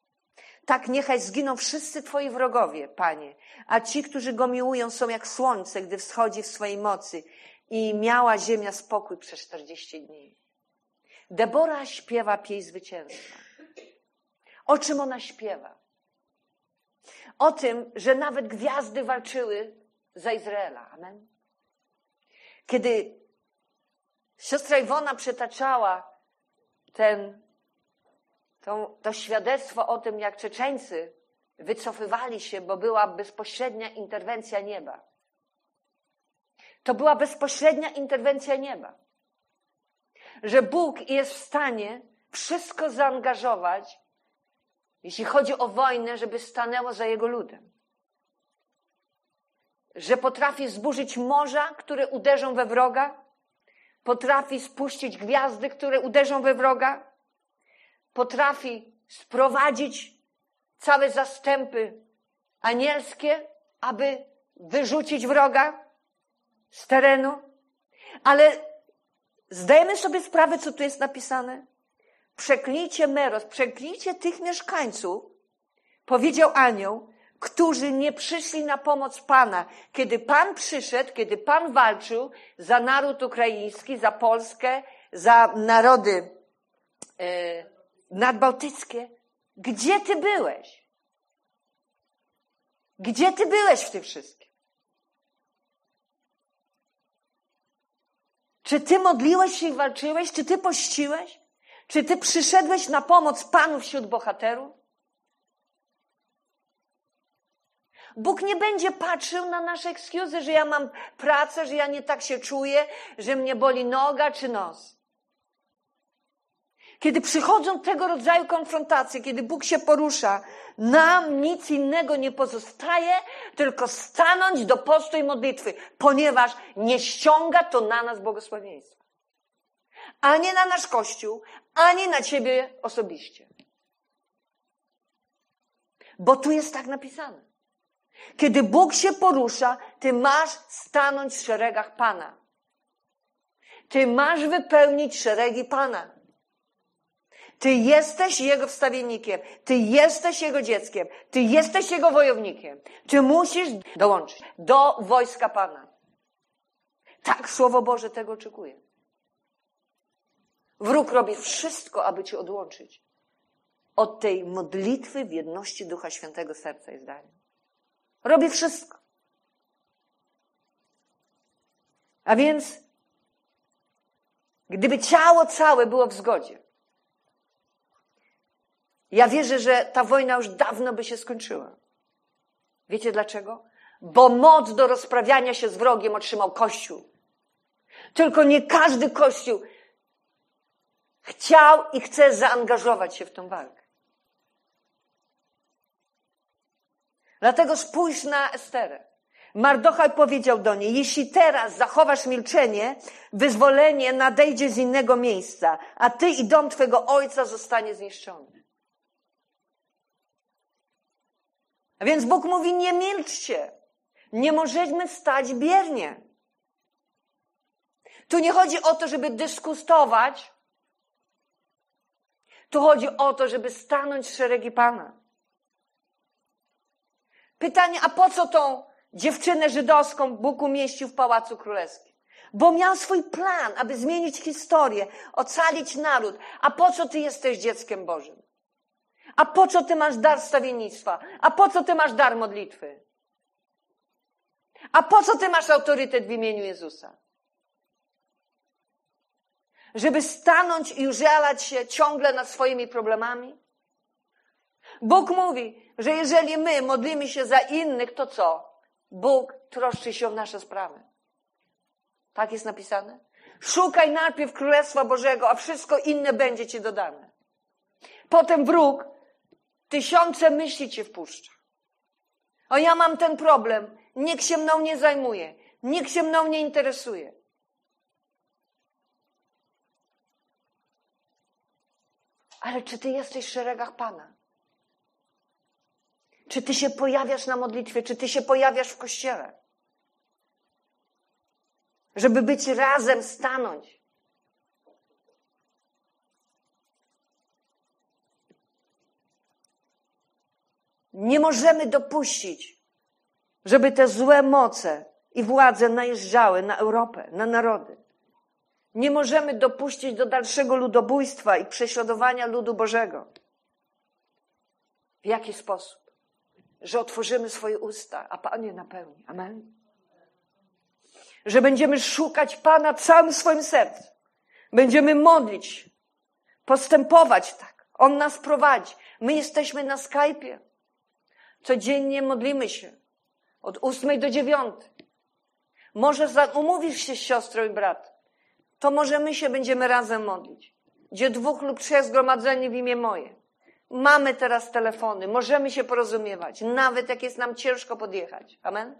Tak niechaj zginą wszyscy Twoi wrogowie, Panie, a ci, którzy Go miłują, są jak słońce, gdy wschodzi w swojej mocy. I miała ziemia spokój przez czterdzieści dni. Debora śpiewa pieśń zwycięstwa. O czym ona śpiewa? O tym, że nawet gwiazdy walczyły za Izraela. Amen. Kiedy siostra Iwona przytaczała ten, to, to świadectwo o tym, jak Czeczeńcy wycofywali się, bo była bezpośrednia interwencja nieba. To była bezpośrednia interwencja nieba. Że Bóg jest w stanie wszystko zaangażować, jeśli chodzi o wojnę, żeby stanęło za Jego ludem. Że potrafi zburzyć morza, które uderzą we wroga. Potrafi spuścić gwiazdy, które uderzą we wroga. Potrafi sprowadzić całe zastępy anielskie, aby wyrzucić wroga z terenu. Ale zdajemy sobie sprawę, co tu jest napisane? Przeklijcie Meros, przeklijcie tych mieszkańców, powiedział anioł, którzy nie przyszli na pomoc Pana. Kiedy Pan przyszedł, kiedy Pan walczył za naród ukraiński, za Polskę, za narody e, nadbałtyckie, gdzie ty byłeś? Gdzie ty byłeś w tym wszystkim? Czy ty modliłeś się i walczyłeś? Czy ty pościłeś? Czy ty przyszedłeś na pomoc Panu wśród bohaterów? Bóg nie będzie patrzył na nasze excuses, że ja mam pracę, że ja nie tak się czuję, że mnie boli noga czy nos. Kiedy przychodzą tego rodzaju konfrontacje, kiedy Bóg się porusza, nam nic innego nie pozostaje, tylko stanąć do postu i modlitwy, ponieważ nie ściąga to na nas błogosławieństwa. Ani na nasz Kościół, ani na ciebie osobiście. Bo tu jest tak napisane. Kiedy Bóg się porusza, ty masz stanąć w szeregach Pana. Ty masz wypełnić szeregi Pana. Ty jesteś Jego wstawiennikiem. Ty jesteś Jego dzieckiem. Ty jesteś Jego wojownikiem. Ty musisz dołączyć do wojska Pana. Tak Słowo Boże tego oczekuje. Wróg robi wszystko, aby cię odłączyć od tej modlitwy w jedności Ducha Świętego, serca i zdania. Robi wszystko. A więc, gdyby ciało całe było w zgodzie, ja wierzę, że ta wojna już dawno by się skończyła. Wiecie dlaczego? Bo moc do rozprawiania się z wrogiem otrzymał Kościół. Tylko nie każdy Kościół chciał i chce zaangażować się w tę walkę. Dlatego spójrz na Esterę. Mardochaj powiedział do niej, jeśli teraz zachowasz milczenie, wyzwolenie nadejdzie z innego miejsca, a ty i dom twego ojca zostanie zniszczony. A więc Bóg mówi, nie milczcie. Nie możemy stać biernie. Tu nie chodzi o to, żeby dyskutować. Tu chodzi o to, żeby stanąć w szeregi Pana. Pytanie, a po co tą dziewczynę żydowską Bóg umieścił w Pałacu Królewskim? Bo miał swój plan, aby zmienić historię, ocalić naród. A po co ty jesteś dzieckiem Bożym? A po co ty masz dar wstawiennictwa? A po co ty masz dar modlitwy? A po co ty masz autorytet w imieniu Jezusa? Żeby stanąć i użalać się ciągle nad swoimi problemami? Bóg mówi, że jeżeli my modlimy się za innych, to co? Bóg troszczy się o nasze sprawy. Tak jest napisane? Szukaj najpierw Królestwa Bożego, a wszystko inne będzie ci dodane. Potem wróg tysiące myśli cię wpuszcza. O, ja mam ten problem. Nikt się mną nie zajmuje. Nikt się mną nie interesuje. Ale czy ty jesteś w szeregach Pana? Czy ty się pojawiasz na modlitwie? Czy ty się pojawiasz w kościele? Żeby być razem, stanąć. Nie możemy dopuścić, żeby te złe moce i władze najeżdżały na Europę, na narody. Nie możemy dopuścić do dalszego ludobójstwa i prześladowania ludu Bożego. W jaki sposób? Że otworzymy swoje usta, a Pan je napełni. Amen. Że będziemy szukać Pana całym swoim sercem. Będziemy modlić się, postępować tak. On nas prowadzi. My jesteśmy na Skype'ie. Codziennie modlimy się. Od ósmej do dziewiątej. Może umówisz się z siostrą i bratem. To może my się będziemy razem modlić. Gdzie dwóch lub trzech zgromadzeni w imię moje. Mamy teraz telefony. Możemy się porozumiewać. Nawet jak jest nam ciężko podjechać. Amen?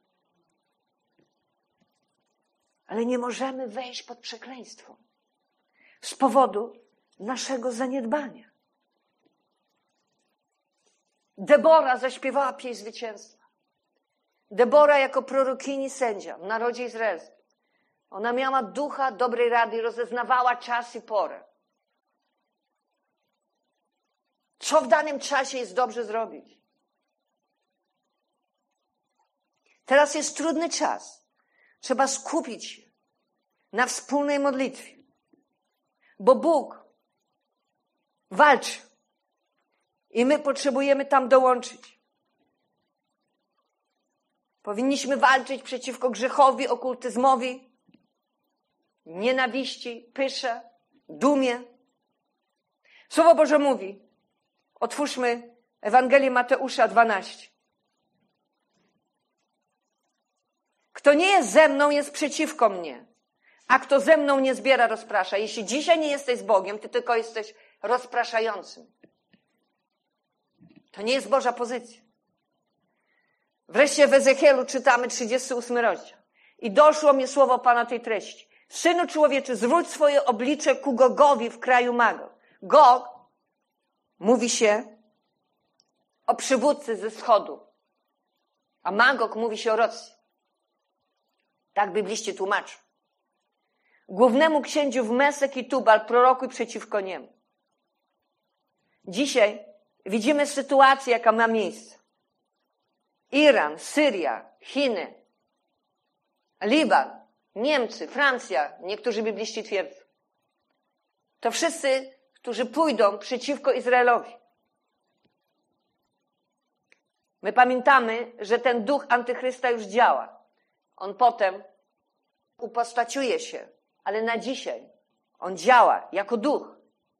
Ale nie możemy wejść pod przekleństwo. Z powodu naszego zaniedbania. Debora zaśpiewała pieśń zwycięstwa. Debora jako prorokini sędzia w narodzie izraelskim. Ona miała ducha dobrej rady i rozeznawała czas i porę. Co w danym czasie jest dobrze zrobić? Teraz jest trudny czas. Trzeba skupić się na wspólnej modlitwie. Bo Bóg walczy. I my potrzebujemy tam dołączyć. Powinniśmy walczyć przeciwko grzechowi, okultyzmowi, nienawiści, pysze, dumie. Słowo Boże mówi, otwórzmy Ewangelię Mateusza dwanaście. Kto nie jest ze mną, jest przeciwko mnie. A kto ze mną nie zbiera, rozprasza. Jeśli dzisiaj nie jesteś z Bogiem, ty tylko jesteś rozpraszającym. To nie jest Boża pozycja. Wreszcie w Ezechielu czytamy trzydziesty ósmy rozdział. I doszło mi słowo Pana tej treści. Synu człowieczy, zwróć swoje oblicze ku Gogowi w kraju Magog. Gog mówi się o przywódcy ze wschodu. A Magog mówi się o Rosji. Tak bibliści tłumaczą. Głównemu księciu w Mesek i Tubal prorokuj przeciwko niemu. Dzisiaj widzimy sytuację, jaka ma miejsce. Iran, Syria, Chiny, Liban, Niemcy, Francja, niektórzy bibliści twierdzą. To wszyscy, którzy pójdą przeciwko Izraelowi. My pamiętamy, że ten duch antychrysta już działa. On potem upostaciuje się, ale na dzisiaj on działa jako duch.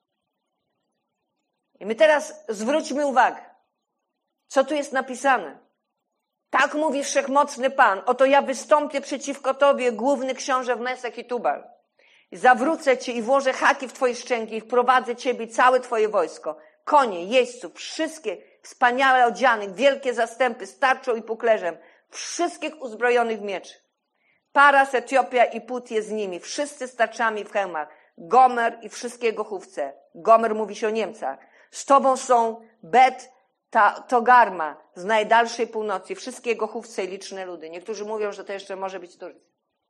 I my teraz zwróćmy uwagę, co tu jest napisane. Tak mówi wszechmocny Pan, oto ja wystąpię przeciwko Tobie, główny książę w Mesek i Tubal. I zawrócę Cię i włożę haki w Twoje szczęki i wprowadzę Ciebie i całe Twoje wojsko. Konie, jeźdźców, wszystkie wspaniale odzianych, wielkie zastępy z tarczą i puklerzem, wszystkich uzbrojonych w mieczy. Paras, Etiopia i Put jest z nimi, wszyscy z tarczami w hełmach, Gomer i wszystkie jego chówce. Gomer mówi się o Niemcach. Z Tobą są Bet, Ta, Togarma z najdalszej północy, wszystkie jego chówce i liczne ludy. Niektórzy mówią, że to jeszcze może być Turcja.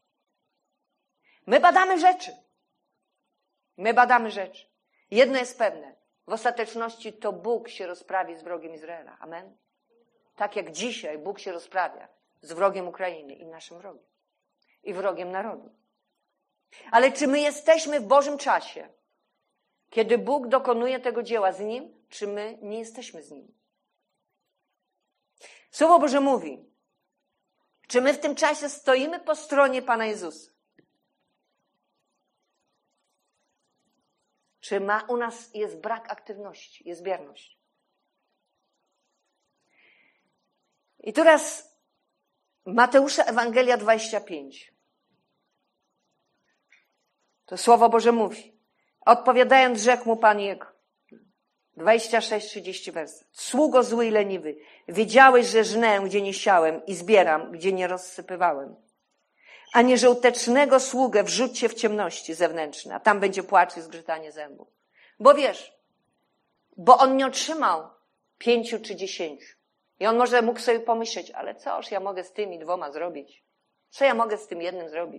My badamy rzeczy. My badamy rzeczy. Jedno jest pewne. W ostateczności to Bóg się rozprawi z wrogiem Izraela. Amen? Tak jak dzisiaj Bóg się rozprawia z wrogiem Ukrainy i naszym wrogiem. I wrogiem narodu. Ale czy my jesteśmy w Bożym czasie, kiedy Bóg dokonuje tego dzieła z Nim, czy my nie jesteśmy z Nim? Słowo Boże mówi, czy my w tym czasie stoimy po stronie Pana Jezusa? Czy ma, u nas jest brak aktywności, jest bierność? I teraz Mateusza Ewangelia dwadzieścia pięć. To Słowo Boże mówi. Odpowiadając, rzekł mu Pan Jego. dwadzieścia sześć trzydzieści werset. Sługo zły i leniwy, wiedziałeś, że żnę, gdzie nie siałem i zbieram, gdzie nie rozsypywałem. A nieżołtecznego sługę wrzućcie w ciemności zewnętrzne, a tam będzie płacz i zgrzytanie zębów. Bo wiesz, bo on nie otrzymał pięciu czy dziesięciu. I on może mógł sobie pomyśleć, ale coż ja mogę z tymi dwoma zrobić? Co ja mogę z tym jednym zrobić?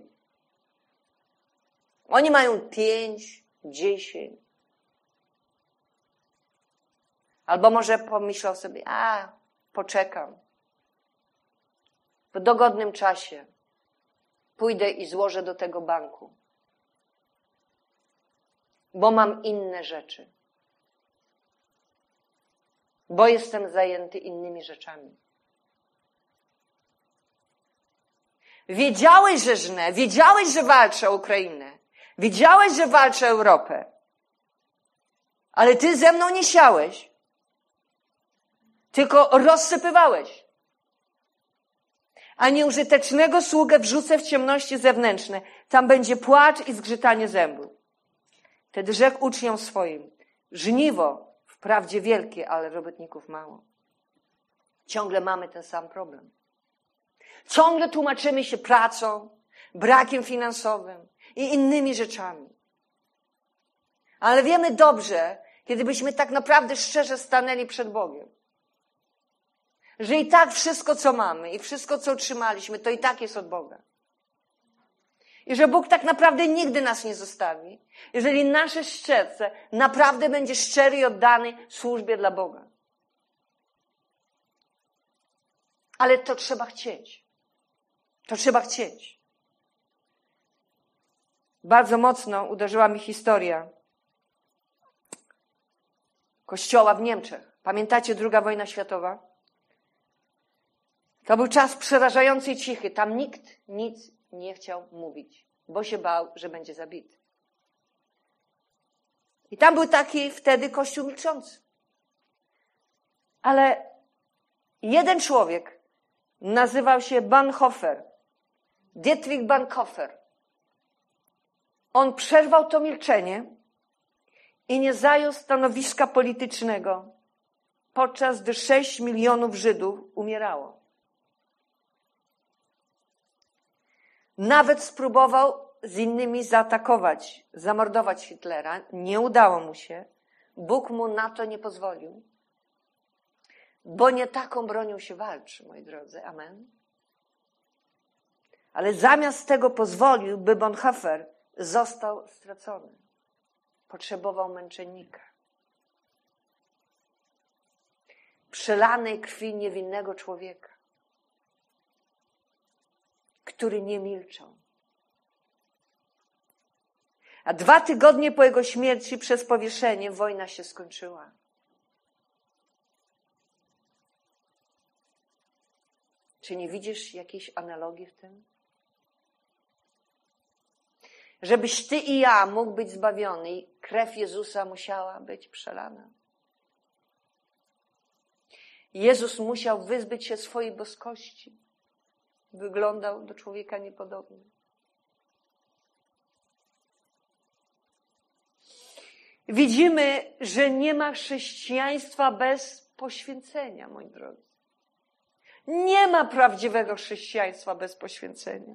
Oni mają pięć, dziesięć. Albo może pomyślał sobie, a, poczekam. W dogodnym czasie pójdę i złożę do tego banku. Bo mam inne rzeczy. Bo jestem zajęty innymi rzeczami. Wiedziałeś, że żnę, wiedziałeś, że walczę o Ukrainę, wiedziałeś, że walczę o Europę, ale ty ze mną nie siałeś, tylko rozsypywałeś. A nieużytecznego sługę wrzucę w ciemności zewnętrzne, tam będzie płacz i zgrzytanie zębów. Wtedy rzekł uczniom swoim, żniwo wprawdzie wielkie, ale robotników mało. Ciągle mamy ten sam problem. Ciągle tłumaczymy się pracą, brakiem finansowym i innymi rzeczami. Ale wiemy dobrze, kiedy byśmy tak naprawdę szczerze stanęli przed Bogiem, że i tak wszystko, co mamy i wszystko, co otrzymaliśmy, to i tak jest od Boga. I że Bóg tak naprawdę nigdy nas nie zostawi, jeżeli nasze serce naprawdę będzie szczery i oddany służbie dla Boga. Ale to trzeba chcieć. To trzeba chcieć. Bardzo mocno uderzyła mi historia Kościoła w Niemczech. Pamiętacie druga wojna światowa? To był czas przerażający i cichy. Tam nikt nic nie chciał mówić, bo się bał, że będzie zabity. I tam był taki wtedy Kościół milczący. Ale jeden człowiek nazywał się Bonhoeffer. Dietrich Bonhoeffer. On przerwał to milczenie i nie zajął stanowiska politycznego, podczas gdy sześć milionów Żydów umierało. Nawet spróbował z innymi zaatakować, zamordować Hitlera. Nie udało mu się. Bóg mu na to nie pozwolił. Bo nie taką bronią się walczy, moi drodzy. Amen. Ale zamiast tego pozwolił, by Bonhoeffer został stracony. Potrzebował męczennika. Przelanej krwi niewinnego człowieka, który nie milczał. A dwa tygodnie po jego śmierci przez powieszenie wojna się skończyła. Czy nie widzisz jakiejś analogii w tym? Żebyś ty i ja mógł być zbawiony, krew Jezusa musiała być przelana. Jezus musiał wyzbyć się swojej boskości. Wyglądał do człowieka niepodobnie. Widzimy, że nie ma chrześcijaństwa bez poświęcenia, moi drodzy. Nie ma prawdziwego chrześcijaństwa bez poświęcenia.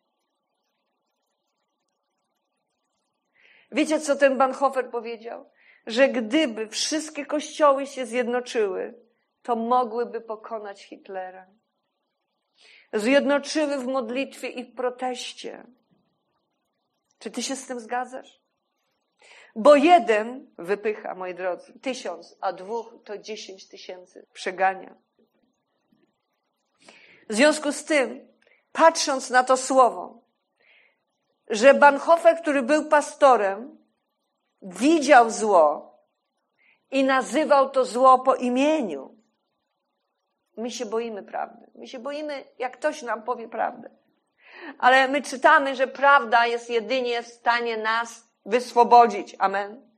Wiecie, co ten Bonhoeffer powiedział? Że gdyby wszystkie kościoły się zjednoczyły, to mogłyby pokonać Hitlera. Zjednoczyły w modlitwie i w proteście. Czy ty się z tym zgadzasz? Bo jeden wypycha, moi drodzy, tysiąc, a dwóch to dziesięć tysięcy przegania. W związku z tym, patrząc na to słowo, że Bonhoeffer, który był pastorem, widział zło i nazywał to zło po imieniu. My się boimy prawdy. My się boimy, jak ktoś nam powie prawdę. Ale my czytamy, że prawda jest jedynie w stanie nas wyswobodzić. Amen.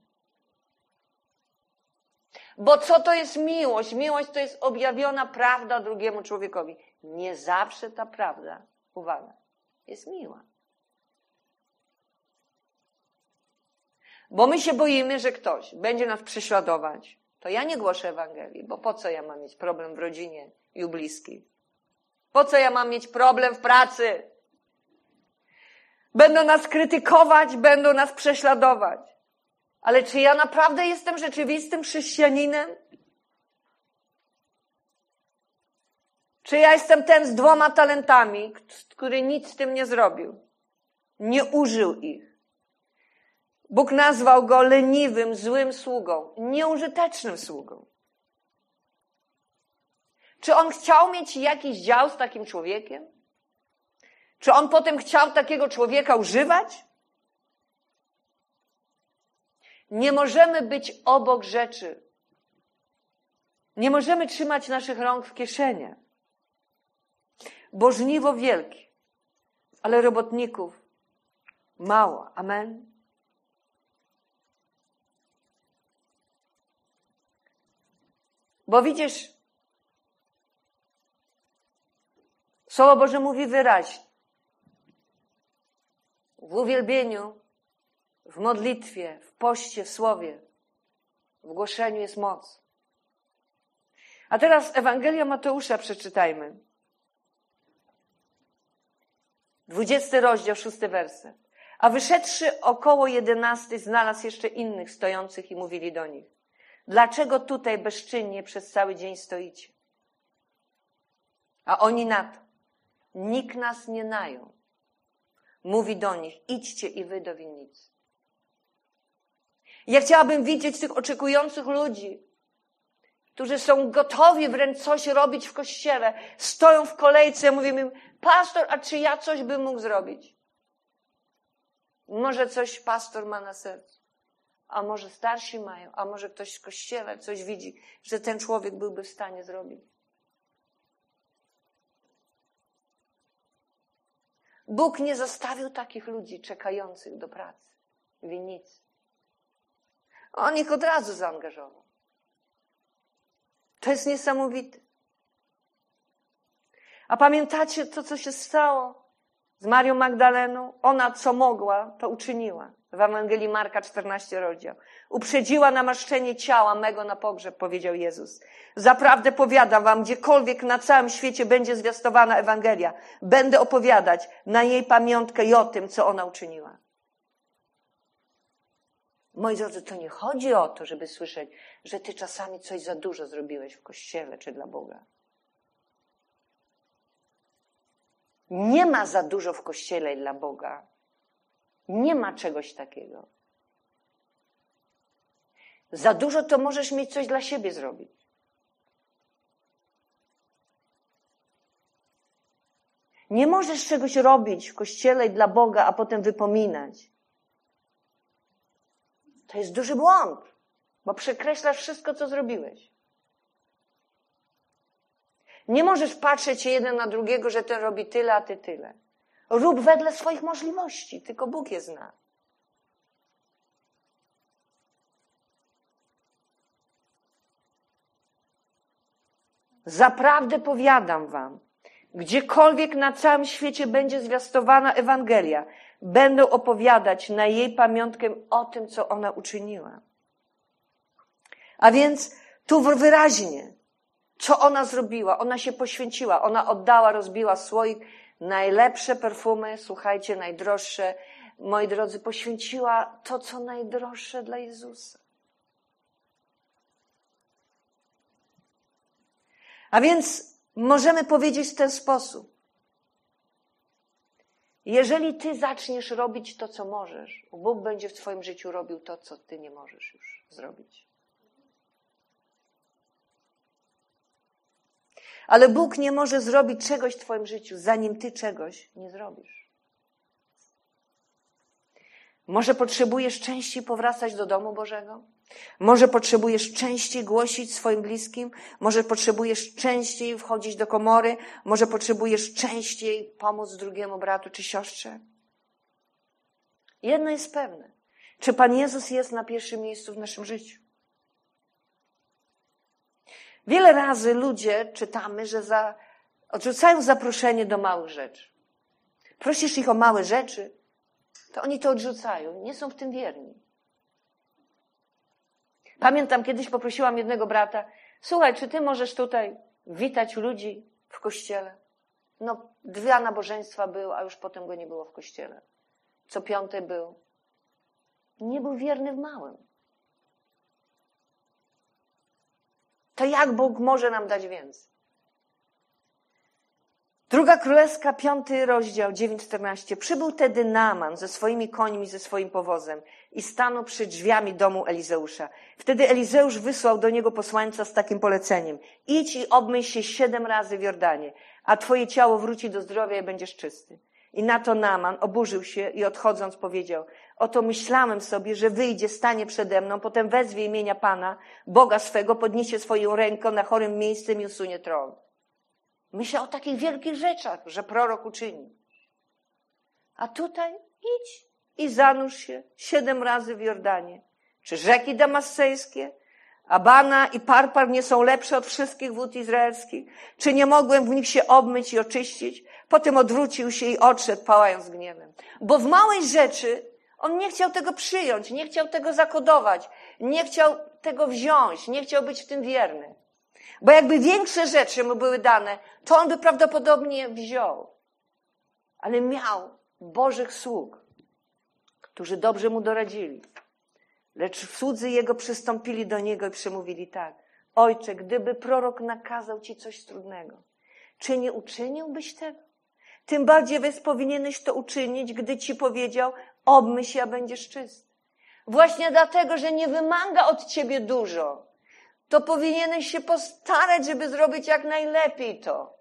Bo co to jest miłość? Miłość to jest objawiona prawda drugiemu człowiekowi. Nie zawsze ta prawda, uwaga, jest miła. Bo my się boimy, że ktoś będzie nas prześladować. To ja nie głoszę Ewangelii, bo po co ja mam mieć problem w rodzinie i u bliskich? Po co ja mam mieć problem w pracy? Będą nas krytykować, będą nas prześladować. Ale czy ja naprawdę jestem rzeczywistym chrześcijaninem? Czy ja jestem ten z dwoma talentami, który nic z tym nie zrobił? Nie użył ich. Bóg nazwał go leniwym, złym sługą, nieużytecznym sługą. Czy on chciał mieć jakiś dział z takim człowiekiem? Czy on potem chciał takiego człowieka używać? Nie możemy być obok rzeczy. Nie możemy trzymać naszych rąk w kieszeniach. Bo żniwo wielkie, ale robotników mało. Amen. Bo widzisz, Słowo Boże mówi wyraźnie. W uwielbieniu, w modlitwie, w poście, w słowie, w głoszeniu jest moc. A teraz Ewangelia Mateusza przeczytajmy. Dwudziesty rozdział, szósty werset. A wyszedłszy około jedenasty, znalazł jeszcze innych stojących i mówili do nich: dlaczego tutaj bezczynnie przez cały dzień stoicie? A oni na to: nikt nas nie najął. Mówi do nich: idźcie i wy do winnicy. Ja chciałabym widzieć tych oczekujących ludzi, którzy są gotowi wręcz coś robić w kościele, stoją w kolejce, ja mówię im: pastor, a czy ja coś bym mógł zrobić? Może coś pastor ma na sercu, a może starsi mają, a może ktoś w kościele coś widzi, że ten człowiek byłby w stanie zrobić. Bóg nie zostawił takich ludzi czekających do pracy w winnicy. On ich od razu zaangażował. To jest niesamowite. A pamiętacie to, co się stało z Marią Magdaleną? Ona co mogła, to uczyniła. W Ewangelii Marka, czternasty rozdział. Uprzedziła namaszczenie ciała mego na pogrzeb, powiedział Jezus. Zaprawdę powiadam wam, gdziekolwiek na całym świecie będzie zwiastowana Ewangelia, będę opowiadać na jej pamiątkę i o tym, co ona uczyniła. Moi drodzy, to nie chodzi o to, żeby słyszeć, że ty czasami coś za dużo zrobiłeś w kościele czy dla Boga. Nie ma za dużo w kościele i dla Boga. Nie ma czegoś takiego. Za dużo to możesz mieć coś dla siebie zrobić. Nie możesz czegoś robić w kościele i dla Boga, a potem wypominać. To jest duży błąd, bo przekreślasz wszystko, co zrobiłeś. Nie możesz patrzeć się jeden na drugiego, że ten robi tyle, a ty tyle. Rób wedle swoich możliwości, tylko Bóg je zna. Zaprawdę powiadam wam, gdziekolwiek na całym świecie będzie zwiastowana Ewangelia, będą opowiadać na jej pamiątkę o tym, co ona uczyniła. A więc tu wyraźnie, co ona zrobiła? Ona się poświęciła, ona oddała, rozbiła słoik, najlepsze perfumy, słuchajcie, najdroższe. Moi drodzy, poświęciła to, co najdroższe dla Jezusa. A więc możemy powiedzieć w ten sposób. Jeżeli ty zaczniesz robić to, co możesz, Bóg będzie w twoim życiu robił to, co ty nie możesz już zrobić. Ale Bóg nie może zrobić czegoś w twoim życiu, zanim ty czegoś nie zrobisz. Może potrzebujesz częściej powracać do domu Bożego? Może potrzebujesz częściej głosić swoim bliskim? Może potrzebujesz częściej wchodzić do komory? Może potrzebujesz częściej pomóc drugiemu bratu czy siostrze? Jedno jest pewne. Czy Pan Jezus jest na pierwszym miejscu w naszym życiu? Wiele razy ludzie, czytamy, że za, odrzucają zaproszenie do małych rzeczy. Prosisz ich o małe rzeczy, to oni to odrzucają. Nie są w tym wierni. Pamiętam, kiedyś poprosiłam jednego brata: słuchaj, czy ty możesz tutaj witać ludzi w kościele? No, dwa nabożeństwa były, a już potem go nie było w kościele. Co piąte był. Nie był wierny w małym. To jak Bóg może nam dać więcej? Druga Królewska, piąty rozdział, dziewięć czternaście. Przybył tedy Naaman ze swoimi końmi, ze swoim powozem i stanął przy drzwiami domu Elizeusza. Wtedy Elizeusz wysłał do niego posłańca z takim poleceniem. Idź i obmyj się siedem razy w Jordanie, a twoje ciało wróci do zdrowia i będziesz czysty. I na to Naaman oburzył się i odchodząc powiedział, oto myślałem sobie, że wyjdzie, stanie przede mną, potem wezwie imienia Pana, Boga swego, podniesie swoją rękę na chorym miejscem i usunie tron. Myślę o takich wielkich rzeczach, że prorok uczyni. A tutaj idź i zanurz się siedem razy w Jordanie. Czy rzeki damaskejskie, Abana i Parpar nie są lepsze od wszystkich wód izraelskich? Czy nie mogłem w nich się obmyć i oczyścić? Potem odwrócił się i odszedł, pałając gniewem. Bo w małej rzeczy on nie chciał tego przyjąć, nie chciał tego zakodować, nie chciał tego wziąć, nie chciał być w tym wierny. Bo jakby większe rzeczy mu były dane, to on by prawdopodobnie wziął. Ale miał Bożych sług, którzy dobrze mu doradzili. Lecz słudzy jego przystąpili do niego i przemówili tak. Ojcze, gdyby prorok nakazał ci coś trudnego, czy nie uczyniłbyś tego? Tym bardziej więc powinieneś to uczynić, gdy ci powiedział, obmyj się, a będziesz czysty. Właśnie dlatego, że nie wymaga od ciebie dużo, to powinieneś się postarać, żeby zrobić jak najlepiej to.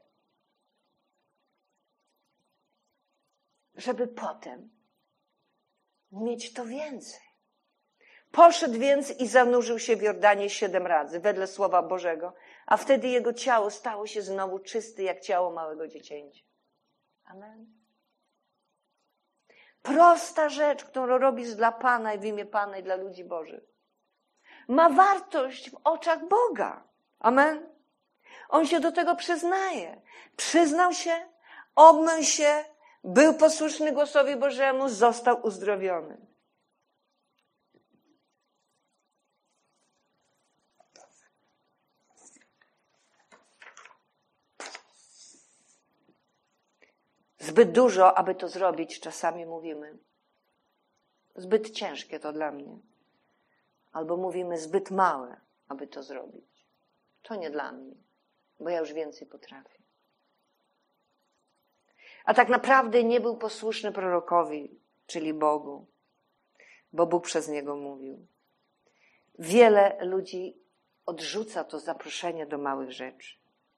Żeby potem mieć to więcej. Poszedł więc i zanurzył się w Jordanie siedem razy, wedle słowa Bożego, a wtedy jego ciało stało się znowu czyste, jak ciało małego dziecięcia. Amen. Prosta rzecz, którą robisz dla Pana i w imię Pana i dla ludzi Bożych, ma wartość w oczach Boga. Amen. On się do tego przyznaje. Przyznał się, obmył się, był posłuszny głosowi Bożemu, został uzdrowiony. Zbyt dużo, aby to zrobić, czasami mówimy. Zbyt ciężkie to dla mnie. Albo mówimy zbyt małe, aby to zrobić. To nie dla mnie, bo ja już więcej potrafię. A tak naprawdę nie był posłuszny prorokowi, czyli Bogu, bo Bóg przez niego mówił. Wiele ludzi odrzuca to zaproszenie do małych rzeczy.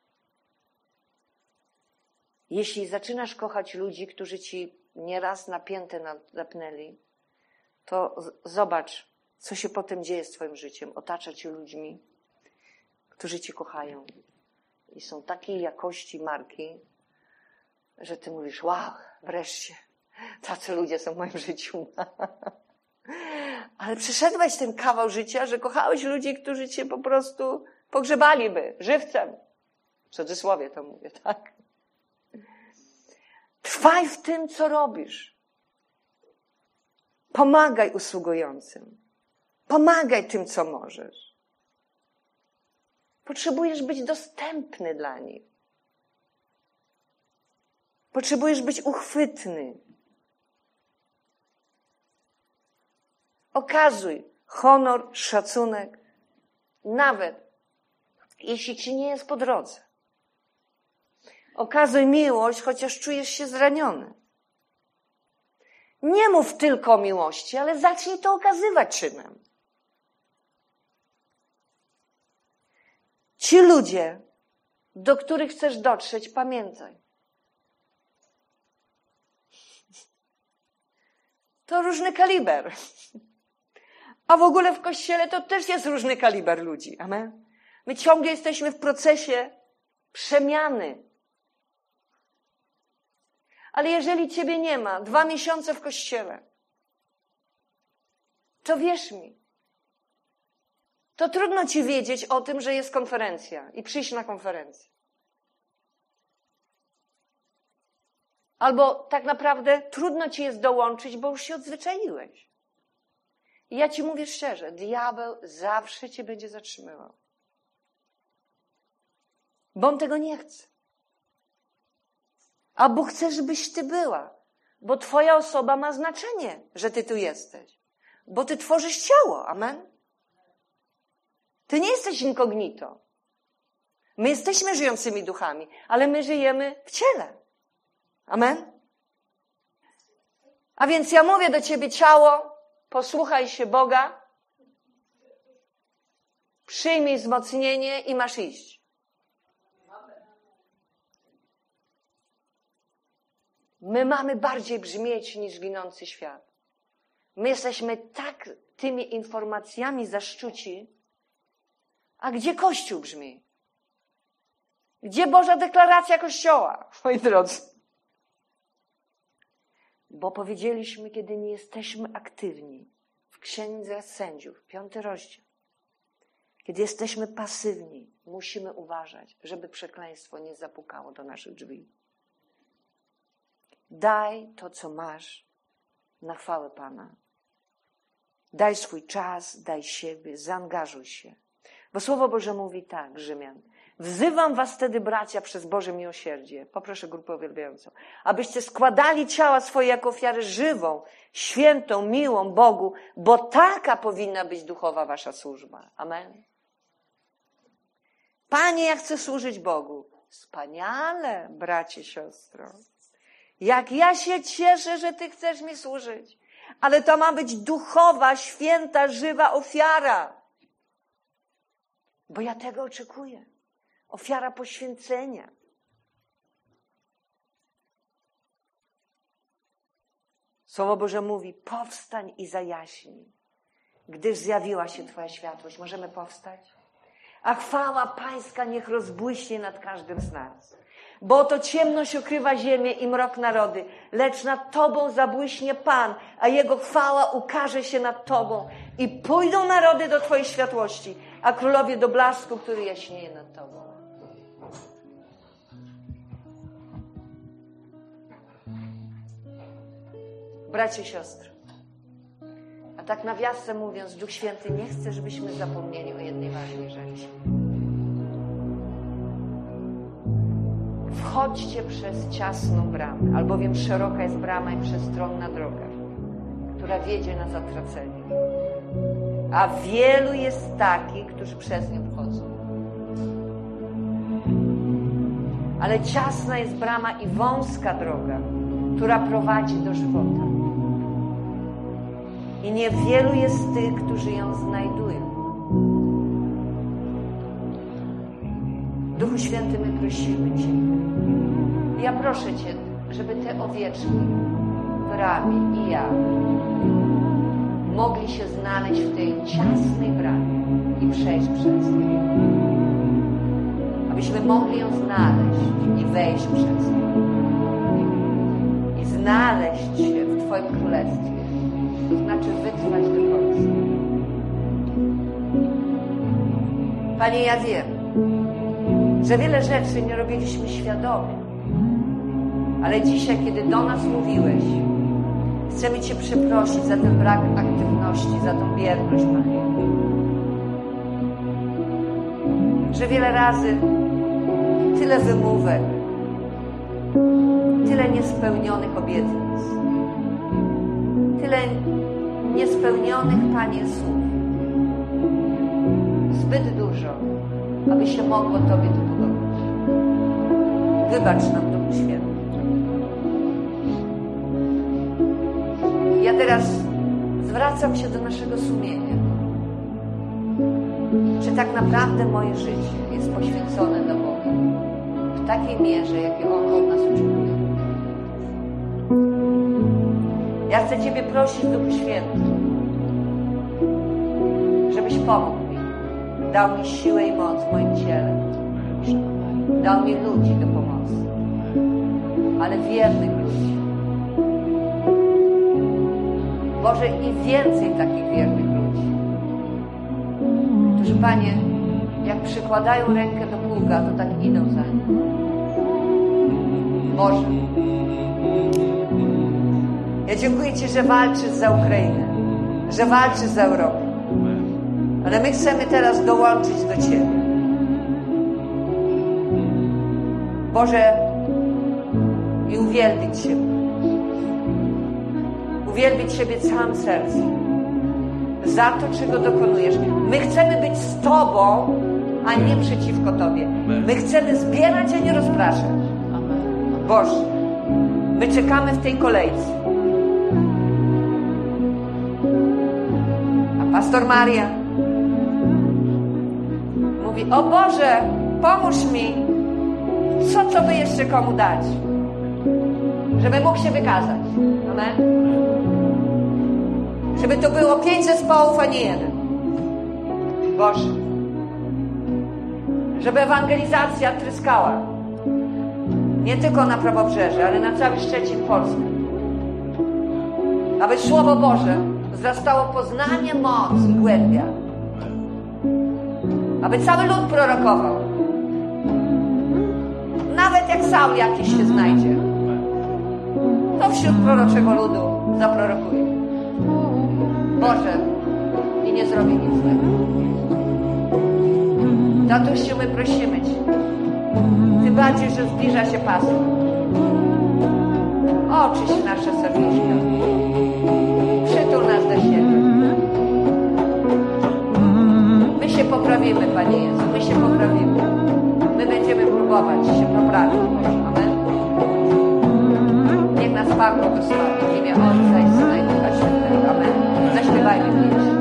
Jeśli zaczynasz kochać ludzi, którzy ci nieraz napięte napnęli, to zobacz, co się potem dzieje z twoim życiem. Otacza cię ludźmi, którzy cię kochają. I są takiej jakości marki, że ty mówisz, wow, wreszcie, tacy ludzie są w moim życiu. Ale przeszedłeś ten kawał życia, że kochałeś ludzi, którzy cię po prostu pogrzebaliby żywcem. W cudzysłowie to mówię, tak? Trwaj w tym, co robisz. Pomagaj usługującym. Pomagaj tym, co możesz. Potrzebujesz być dostępny dla nich. Potrzebujesz być uchwytny. Okazuj honor, szacunek, nawet jeśli ci nie jest po drodze. Okazuj miłość, chociaż czujesz się zraniony. Nie mów tylko o miłości, ale zacznij to okazywać czynem. Ci ludzie, do których chcesz dotrzeć, pamiętaj. To różny kaliber. A w ogóle w Kościele to też jest różny kaliber ludzi. Amen? My ciągle jesteśmy w procesie przemiany. Ale jeżeli ciebie nie ma dwa miesiące w Kościele, to wierz mi, to trudno ci wiedzieć o tym, że jest konferencja i przyjść na konferencję. Albo tak naprawdę trudno ci jest dołączyć, bo już się odzwyczaiłeś. I ja ci mówię szczerze, diabeł zawsze cię będzie zatrzymywał. Bo on tego nie chce. A Bóg chce, żebyś ty była. Bo twoja osoba ma znaczenie, że ty tu jesteś. Bo ty tworzysz ciało. Amen? Ty nie jesteś incognito. My jesteśmy żyjącymi duchami, ale my żyjemy w ciele. Amen? A więc ja mówię do ciebie, ciało, posłuchaj się Boga, przyjmij wzmocnienie i masz iść. My mamy bardziej brzmieć niż ginący świat. My jesteśmy tak tymi informacjami zaszczuci, a gdzie Kościół brzmi? Gdzie Boża deklaracja Kościoła, moi drodzy? Bo powiedzieliśmy, kiedy nie jesteśmy aktywni w Księdze Sędziów, piąty rozdział. Kiedy jesteśmy pasywni, musimy uważać, żeby przekleństwo nie zapukało do naszych drzwi. Daj to, co masz, na chwałę Pana. Daj swój czas, daj siebie, zaangażuj się. Bo Słowo Boże mówi tak, Rzymian. Wzywam was wtedy, bracia, przez Boże miłosierdzie, poproszę grupę uwielbiającą, abyście składali ciała swoje jako ofiarę żywą, świętą, miłą Bogu, bo taka powinna być duchowa wasza służba. Amen. Panie, ja chcę służyć Bogu. Wspaniale, bracie, siostro. Jak ja się cieszę, że ty chcesz mi służyć. Ale to ma być duchowa, święta, żywa ofiara. Bo ja tego oczekuję. Ofiara poświęcenia. Słowo Boże mówi, powstań i zajaśnij, gdyż zjawiła się Twoja światłość. Możemy powstać? A chwała Pańska niech rozbłyśnie nad każdym z nas. Bo oto ciemność okrywa ziemię i mrok narody, lecz nad Tobą zabłyśnie Pan, a Jego chwała ukaże się nad Tobą. I pójdą narody do Twojej światłości, a królowie do blasku, który jaśnieje nad Tobą. Bracie i siostry, a tak nawiasem mówiąc, Duch Święty nie chce, żebyśmy zapomnieli o jednej ważnej rzeczy. Wchodźcie przez ciasną bramę, albowiem szeroka jest brama i przestronna droga, która wiedzie na zatracenie. A wielu jest takich, którzy przez nią wchodzą. Ale ciasna jest brama i wąska droga, która prowadzi do żywota. I niewielu jest tych, którzy ją znajdują. Duchu Święty, my prosimy Ciebie. Ja proszę Cię, żeby te owieczki w bramie i ja mogli się znaleźć w tej ciasnej bramie i przejść przez nią. Abyśmy mogli ją znaleźć i wejść przez nią. I znaleźć się w Twoim Królestwie. To znaczy wytrwać do końca. Panie, ja wiem, że wiele rzeczy nie robiliśmy świadomie. Ale dzisiaj, kiedy do nas mówiłeś, chcemy Cię przeprosić za ten brak aktywności, za tą bierność, Panie. Że wiele razy tyle wymówek, tyle niespełnionych obietnic, tyle niespełnionych, Panie, słów. Zbyt dużo, aby się mogło Tobie to podobać. Wybacz nam, Duchu Święty. Ja teraz zwracam się do naszego sumienia. Czy tak naprawdę moje życie jest poświęcone dla Boga w takiej mierze, jakiej On od nas oczekuje? Ja chcę Ciebie prosić, Duchu Święty, żebyś pomógł mi, dał mi siłę i moc w moim ciele, dał mi ludzi do pomocy, ale wiernych ludzi. Boże, i więcej takich wiernych ludzi, którzy, Panie, jak przykładają rękę do pługa, to tak idą za nim. Boże, ja dziękuję Ci, że walczysz za Ukrainę, że walczysz za Europę, ale my chcemy teraz dołączyć do Ciebie. Boże, i uwielbić Ciebie. Uwielbić Ciebie całym sercem za to, czego dokonujesz. My chcemy być z Tobą, a nie przeciwko Tobie. My chcemy zbierać, a nie rozpraszać. Boże, My czekamy w tej kolejce. A pastor Maria mówi: o Boże, pomóż mi, co co by jeszcze komu dać, żeby mógł się wykazać. Amen. Żeby to było pięć zespołów, a nie jeden. Boże. Żeby ewangelizacja tryskała. Nie tylko na Prawobrzeże, ale na cały Szczecin, Polskę. Aby Słowo Boże wzrastało poznanie, moc i głębia. Aby cały lud prorokował. Nawet jak Saul jakiś się znajdzie, to wśród proroczego ludu zaprorokuje. Boże, i nie zrobi nic złego. Tatusiu, my prosimy Cię. Tym bardziej, że zbliża się Pascha. Oczyść nasze serduszka. Przytul nas do siebie. My się poprawimy, Panie Jezu. My się poprawimy. My będziemy próbować się poprawić. Amen. Niech nas Pan błogosławi w imię Ojca i Syna i Ducha Świętego. Amen. Zaśpiewajmy pieśń.